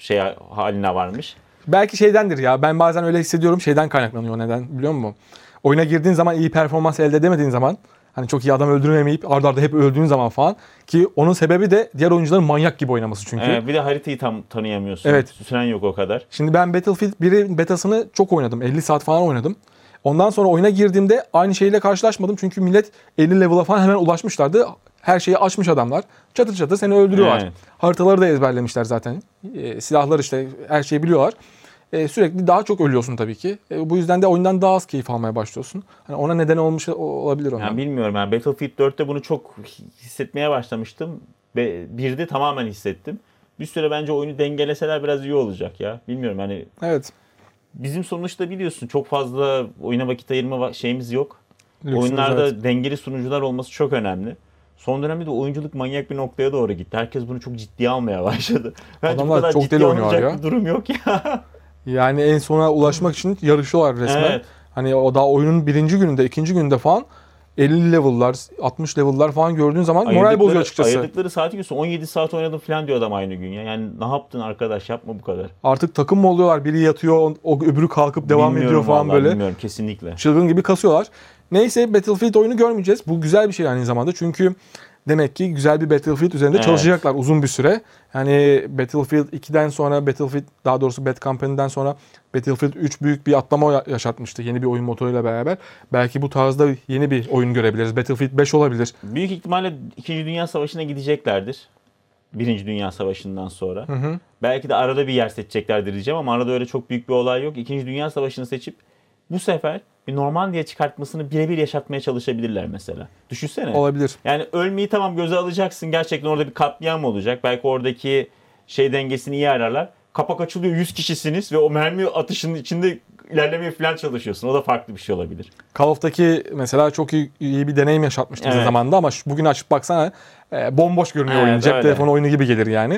S2: haline varmış.
S3: Belki şeydendir ya. Ben bazen öyle hissediyorum. Şeyden kaynaklanıyor. Neden biliyor musun? Oyuna girdiğin zaman iyi performans elde edemediğin zaman, hani çok iyi adam öldüremeyip arda hep öldüğün zaman falan, ki onun sebebi de diğer oyuncuların manyak gibi oynaması çünkü.
S2: Evet, bir de haritayı tam tanıyamıyorsun.
S3: Evet.
S2: Süren yok o kadar.
S3: Şimdi ben Battlefield 1'in betasını çok oynadım. 50 saat falan oynadım. Ondan sonra oyuna girdiğimde aynı şeyle karşılaşmadım. Çünkü millet 50 level'a falan hemen ulaşmışlardı. Her şeyi açmış adamlar. Çatır çatır seni öldürüyorlar.
S2: Evet.
S3: Haritaları da ezberlemişler zaten. Silahlar her şeyi biliyorlar. Sürekli daha çok ölüyorsun tabii ki. Bu yüzden de oyundan daha az keyif almaya başlıyorsun. Hani ona neden olmuş olabilir ondan.
S2: Yani bilmiyorum. Yani Battlefield 4'te bunu çok hissetmeye başlamıştım. 1'de tamamen hissettim. Bir süre bence oyunu dengeleseler biraz iyi olacak ya. Bilmiyorum hani.
S3: Evet.
S2: Bizim sonuçta biliyorsun çok fazla oyuna vakit ayırma şeyimiz yok.
S3: Lüksümüz,
S2: oyunlarda
S3: evet.
S2: Dengeli sunucular olması çok önemli. Son dönemde de oyunculuk manyak bir noktaya doğru gitti. Herkes bunu çok ciddiye almaya başladı. Bence
S3: Adamlar
S2: bu kadar
S3: çok
S2: ciddiye
S3: deli oynuyorlar
S2: alınacak
S3: ya.
S2: bir durum yok ya.
S3: Yani en sona ulaşmak için yarışıyorlar resmen.
S2: Evet.
S3: Hani o daha oyunun birinci gününde, ikinci gününde falan 50 level'lar, 60 level'lar falan gördüğün zaman moral bozuyor açıkçası.
S2: Ayırdıkları saati görüyorsun. 17 saat oynadım falan diyor adam aynı gün ya. Yani ne yaptın arkadaş, yapma bu kadar.
S3: Artık takım mı oluyorlar? Biri yatıyor, o öbürü kalkıp devam
S2: Bilmiyorum
S3: ediyor falan
S2: vallahi,
S3: böyle.
S2: Bilmiyorum kesinlikle.
S3: Çılgın gibi kasıyorlar. Neyse, Battlefield oyunu görmeyeceğiz. Bu güzel bir şey aynı zamanda. Çünkü demek ki güzel bir Battlefield üzerinde çalışacaklar uzun bir süre. Yani Battlefield 2'den sonra, daha doğrusu Bad Company'den sonra Battlefield 3 büyük bir atlama yaşatmıştı yeni bir oyun motoruyla beraber. Belki bu tarzda yeni bir oyun görebiliriz. Battlefield 5 olabilir.
S2: Büyük ihtimalle 2. Dünya Savaşı'na gideceklerdir. 1. Dünya Savaşı'ndan sonra.
S3: Hı.
S2: Belki de arada bir yer seçeceklerdir diyeceğim ama arada öyle çok büyük bir olay yok. 2. Dünya Savaşı'nı seçip bu sefer bir Normandiya çıkartmasını birebir yaşatmaya çalışabilirler mesela. Düşünsene.
S3: Olabilir.
S2: Yani ölmeyi tamam göze alacaksın. Gerçekten orada bir katliam olacak. Belki oradaki dengesini iyi ararlar. Kapak açılıyor, 100 kişisiniz ve o mermi atışının içinde ilerlemeye falan çalışıyorsun. O da farklı bir şey olabilir.
S3: Call of'taki mesela çok iyi bir deneyim yaşatmıştı bize zamanında ama bugün açıp baksana bomboş görünüyor oyun. Cep telefonu oyunu gibi gelir yani.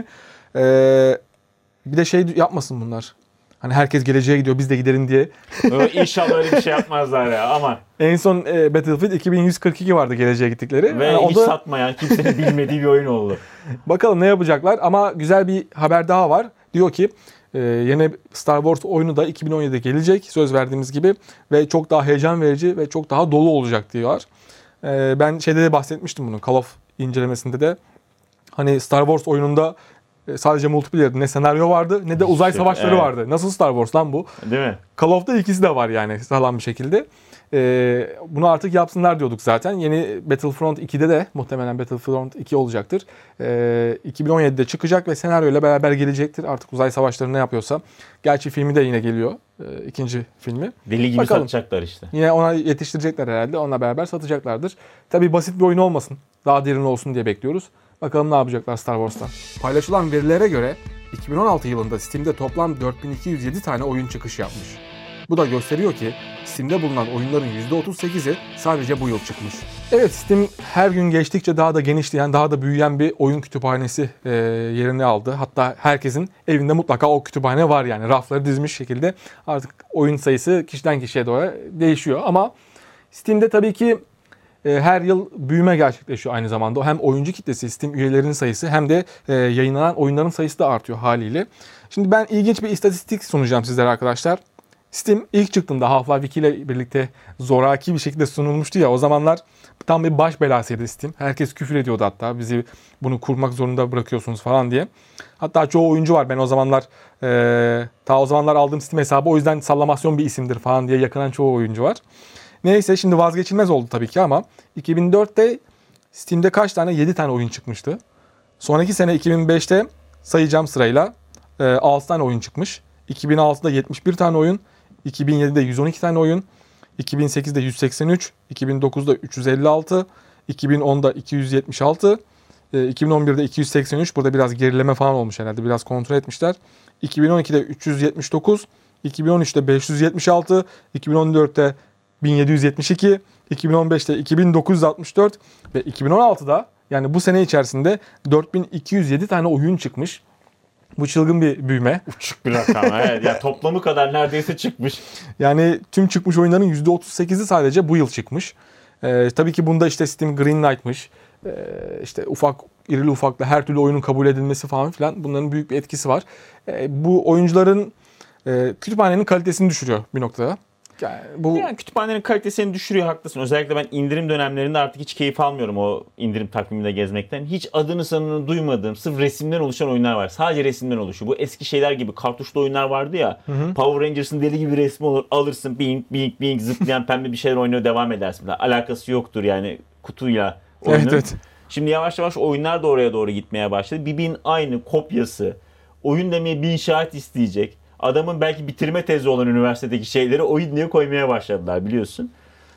S3: Bir de yapmasın bunlar. Hani herkes geleceğe gidiyor, biz de gidelim diye.
S2: İnşallah öyle bir şey yapmazlar ya ama.
S3: En son Battlefield 2142 vardı geleceğe gittikleri.
S2: Ve
S3: yani
S2: hiç satmayan, kimsenin bilmediği bir oyun oldu.
S3: Bakalım ne yapacaklar ama güzel bir haber daha var. Diyor ki yeni Star Wars oyunu da 2017'de gelecek, söz verdiğimiz gibi, ve çok daha heyecan verici ve çok daha dolu olacak diyorlar. Ben de bahsetmiştim bunun, Call of incelemesinde de. Hani Star Wars oyununda sadece multiplayer, ne senaryo vardı ne de uzay savaşları vardı. Nasıl Star Wars lan bu?
S2: Değil mi?
S3: Call of'ta ikisi de var yani sağlam bir şekilde. Bunu artık yapsınlar diyorduk zaten. Yeni Battlefront 2'de de muhtemelen Battlefront 2 olacaktır. 2017'de çıkacak ve senaryoyla beraber gelecektir. Artık uzay savaşları ne yapıyorsa. Gerçi filmi de yine geliyor. İkinci filmi.
S2: Deli gibi
S3: bakalım.
S2: Satacaklar işte.
S3: Yine ona yetiştirecekler herhalde. Onunla beraber satacaklardır. Tabii basit bir oyun olmasın. Daha derin olsun diye bekliyoruz. Bakalım ne yapacaklar Star Wars'ta. Paylaşılan verilere göre 2016 yılında Steam'de toplam 4207 tane oyun çıkışı yapmış. Bu da gösteriyor ki Steam'de bulunan oyunların %38'i sadece bu yıl çıkmış. Evet, Steam her gün geçtikçe daha da genişleyen, daha da büyüyen bir oyun kütüphanesi yerini aldı. Hatta herkesin evinde mutlaka o kütüphane var yani. Rafları dizmiş şekilde artık oyun sayısı kişiden kişiye doğru değişiyor. Ama Steam'de tabii ki her yıl büyüme gerçekleşiyor aynı zamanda. Hem oyuncu kitlesi, Steam üyelerinin sayısı hem de yayınlanan oyunların sayısı da artıyor haliyle. Şimdi ben ilginç bir istatistik sunacağım sizlere arkadaşlar. Steam ilk çıktığında Half-Life 2 ile birlikte zoraki bir şekilde sunulmuştu ya, o zamanlar tam bir baş belasıydı Steam. Herkes küfür ediyordu hatta, bizi bunu kurmak zorunda bırakıyorsunuz falan diye. Hatta çoğu oyuncu var, ben o zamanlar ta o zamanlar aldığım Steam hesabı o yüzden sallamasyon bir isimdir falan diye yakınan çoğu oyuncu var. Neyse, şimdi vazgeçilmez oldu tabii ki ama 2004'te Steam'de kaç tane? 7 tane oyun çıkmıştı. Sonraki sene 2005'te sayacağım sırayla 6 tane oyun çıkmış. 2006'da 71 tane oyun, 2007'de 112 tane oyun, 2008'de 183, 2009'da 356, 2010'da 276, 2011'de 283. Burada biraz gerileme falan olmuş herhalde. Biraz kontrol etmişler. 2012'de 379, 2013'te 576, 2014'te 1772, 2015'te 2964 ve 2016'da, yani bu sene içerisinde 4207 tane oyun çıkmış. Bu çılgın bir büyüme.
S2: Uçuk bir rakam. Evet. Yani toplamı kadar neredeyse çıkmış.
S3: Yani tüm çıkmış oyunların %38'i sadece bu yıl çıkmış. Tabii ki bunda işte Steam Greenlight'mış. İşte irili ufaklı her türlü oyunun kabul edilmesi falan filan, bunların büyük bir etkisi var. Bu oyuncuların kütüphanenin kalitesini düşürüyor bir noktada.
S2: Yani kütüphanenin kalitesini düşürüyor, haklısın. Özellikle ben indirim dönemlerinde artık hiç keyif almıyorum o indirim takviminde gezmekten. Hiç adını sanını duymadığım, sırf resimden oluşan oyunlar var. Sadece resimden oluşuyor. Bu eski şeyler gibi kartuşlu oyunlar vardı ya. Hı. Power Rangers'ın deli gibi resmi olur. Alırsın, bing bing bing zıplayan pembe bir şeyler oynuyor, devam edersin. Alakası yoktur yani kutuyla oyunun. Evet, evet. Şimdi yavaş yavaş oyunlar da oraya doğru gitmeye başladı. Birbirinin aynı kopyası. Oyun demeye 1000 şahit isteyecek. Adamın belki bitirme tezi olan üniversitedeki şeyleri oyun diye koymaya başladılar, biliyorsun.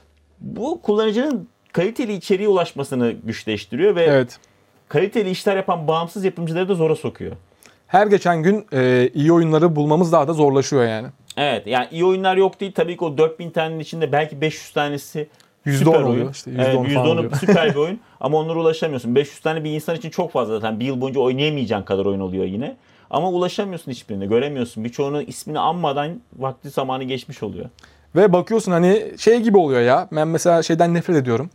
S2: Bu kullanıcının kaliteli içeriğe ulaşmasını güçleştiriyor ve evet, kaliteli işler yapan bağımsız yapımcıları da zora sokuyor.
S3: Her geçen gün iyi oyunları bulmamız daha da zorlaşıyor yani.
S2: Evet, yani iyi oyunlar yok değil. Tabii ki o 4000 tanenin içinde belki 500 tanesi
S3: süper oyun. İşte
S2: %10'u süper bir oyun ama onlara ulaşamıyorsun. 500 tane bir insan için çok fazla zaten. Bir yıl boyunca oynayamayacağın kadar oyun oluyor yine. Ama ulaşamıyorsun hiçbirine, göremiyorsun. Birçoğunun ismini anmadan vakti zamanı geçmiş oluyor.
S3: Ve bakıyorsun hani şey gibi oluyor ya. Ben mesela şeyden nefret ediyorum.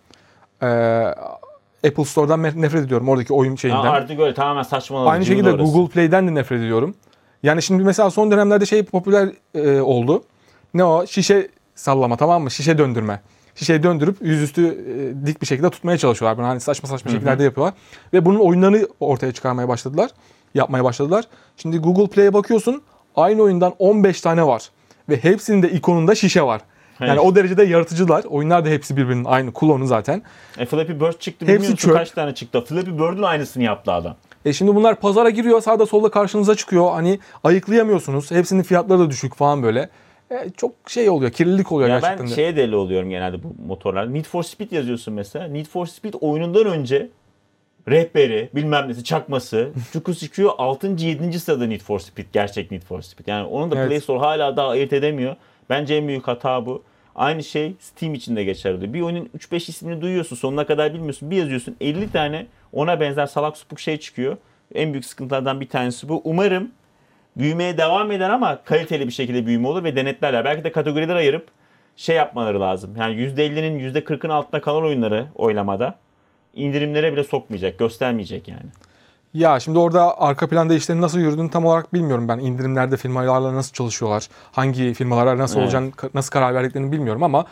S3: Apple Store'dan nefret ediyorum, oradaki oyun şeyinden.
S2: Artık öyle tamamen saçmaladı.
S3: Aynı şekilde Google Play'den de nefret ediyorum. Yani şimdi mesela son dönemlerde şey popüler oldu. Ne o? Şişe sallama, tamam mı? Şişe döndürme. Şişeyi döndürüp yüzüstü dik bir şekilde tutmaya çalışıyorlar. Bunu hani saçma şekillerde yapıyorlar. Ve bunun oyunlarını ortaya çıkarmaya başladılar. Yapmaya başladılar. Şimdi Google Play'e bakıyorsun, aynı oyundan 15 tane var. Ve hepsinin de ikonunda şişe var. Yani o derecede yaratıcılar. Oyunlar da hepsi birbirinin aynı klonu zaten.
S2: Flappy Bird çıktı, bilmiyorsun kaç tane çıktı. Flappy Bird'ün aynısını yaptı adam.
S3: Şimdi bunlar pazara giriyor, sağda solda karşınıza çıkıyor. Hani ayıklayamıyorsunuz. Hepsinin fiyatları da düşük falan böyle. Çok şey oluyor, kirlilik oluyor
S2: ya
S3: gerçekten.
S2: Ben şeye deli oluyorum genelde bu motorlarda. Need for Speed yazıyorsun mesela. Need for Speed oyunundan önce rehberi, bilmem nesi, çakması, çukur çıkıyor 6. 7. sırada Need for Speed, gerçek Need for Speed. Yani onun da Play Store hala daha ayırt edemiyor. Bence en büyük hata bu. Aynı şey Steam için de geçerli. Bir oyunun 3-5 ismini duyuyorsun, sonuna kadar bilmiyorsun. Bir yazıyorsun 50 tane ona benzer salak supuk şey çıkıyor. En büyük sıkıntılardan bir tanesi bu. Umarım büyümeye devam eder ama kaliteli bir şekilde büyüme olur ve denetlerler. Belki de kategoriler ayırıp şey yapmaları lazım. Yani %50'nin %40'ın altında kalan oyunları oylamada indirimlere bile sokmayacak, göstermeyecek yani.
S3: Ya şimdi orada arka planda işlerin nasıl yürüdüğünü tam olarak bilmiyorum ben. İndirimlerde firmalarla nasıl çalışıyorlar, hangi firmalara nasıl olacağını, nasıl karar verdiklerini bilmiyorum ama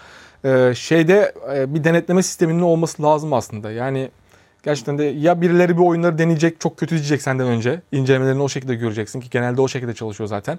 S3: bir denetleme sisteminin olması lazım aslında. Yani gerçekten de ya birileri bir oyunları deneyecek, çok kötü diyecek senden önce. İncelemelerini o şekilde göreceksin ki genelde o şekilde çalışıyor zaten.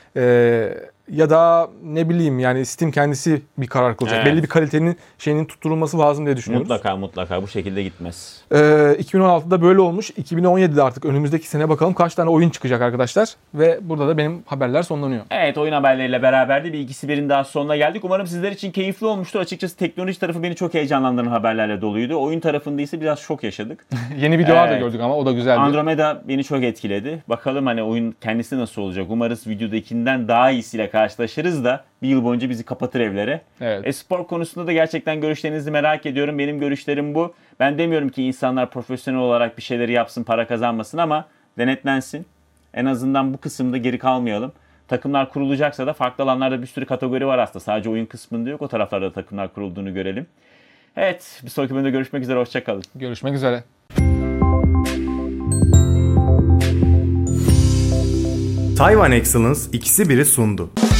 S3: Ya da ne bileyim yani Steam kendisi bir karar kılacak. Evet. Belli bir kalitenin şeyinin tutturulması lazım diye düşünüyoruz.
S2: Mutlaka bu şekilde gitmez.
S3: 2016'da böyle olmuş. 2017'de artık önümüzdeki sene bakalım kaç tane oyun çıkacak arkadaşlar. Ve burada da benim haberler sonlanıyor.
S2: Evet, oyun haberleriyle beraber de bir ikisi birin daha sonuna geldik. Umarım sizler için keyifli olmuştur. Açıkçası teknoloji tarafı beni çok heyecanlandıran haberlerle doluydu. Oyun tarafında ise biraz şok yaşadık.
S3: Yeni videolar da gördük ama o da güzeldi.
S2: Andromeda beni çok etkiledi. Bakalım hani oyun kendisi nasıl olacak. Umarız videodakinin evlerinden daha iyisiyle karşılaşırız da bir yıl boyunca bizi kapatır evlere.
S3: Evet.
S2: Spor konusunda da gerçekten görüşlerinizi merak ediyorum. Benim görüşlerim bu. Ben demiyorum ki insanlar profesyonel olarak bir şeyleri yapsın, para kazanmasın ama denetlensin. En azından bu kısımda geri kalmayalım. Takımlar kurulacaksa da farklı alanlarda bir sürü kategori var aslında. Sadece oyun kısmında yok. O taraflarda takımlar kurulduğunu görelim. Evet, bir sonraki bölümde görüşmek üzere. Hoşça kalın.
S3: Görüşmek üzere.
S1: Taiwan Excellence ikisi biri sundu.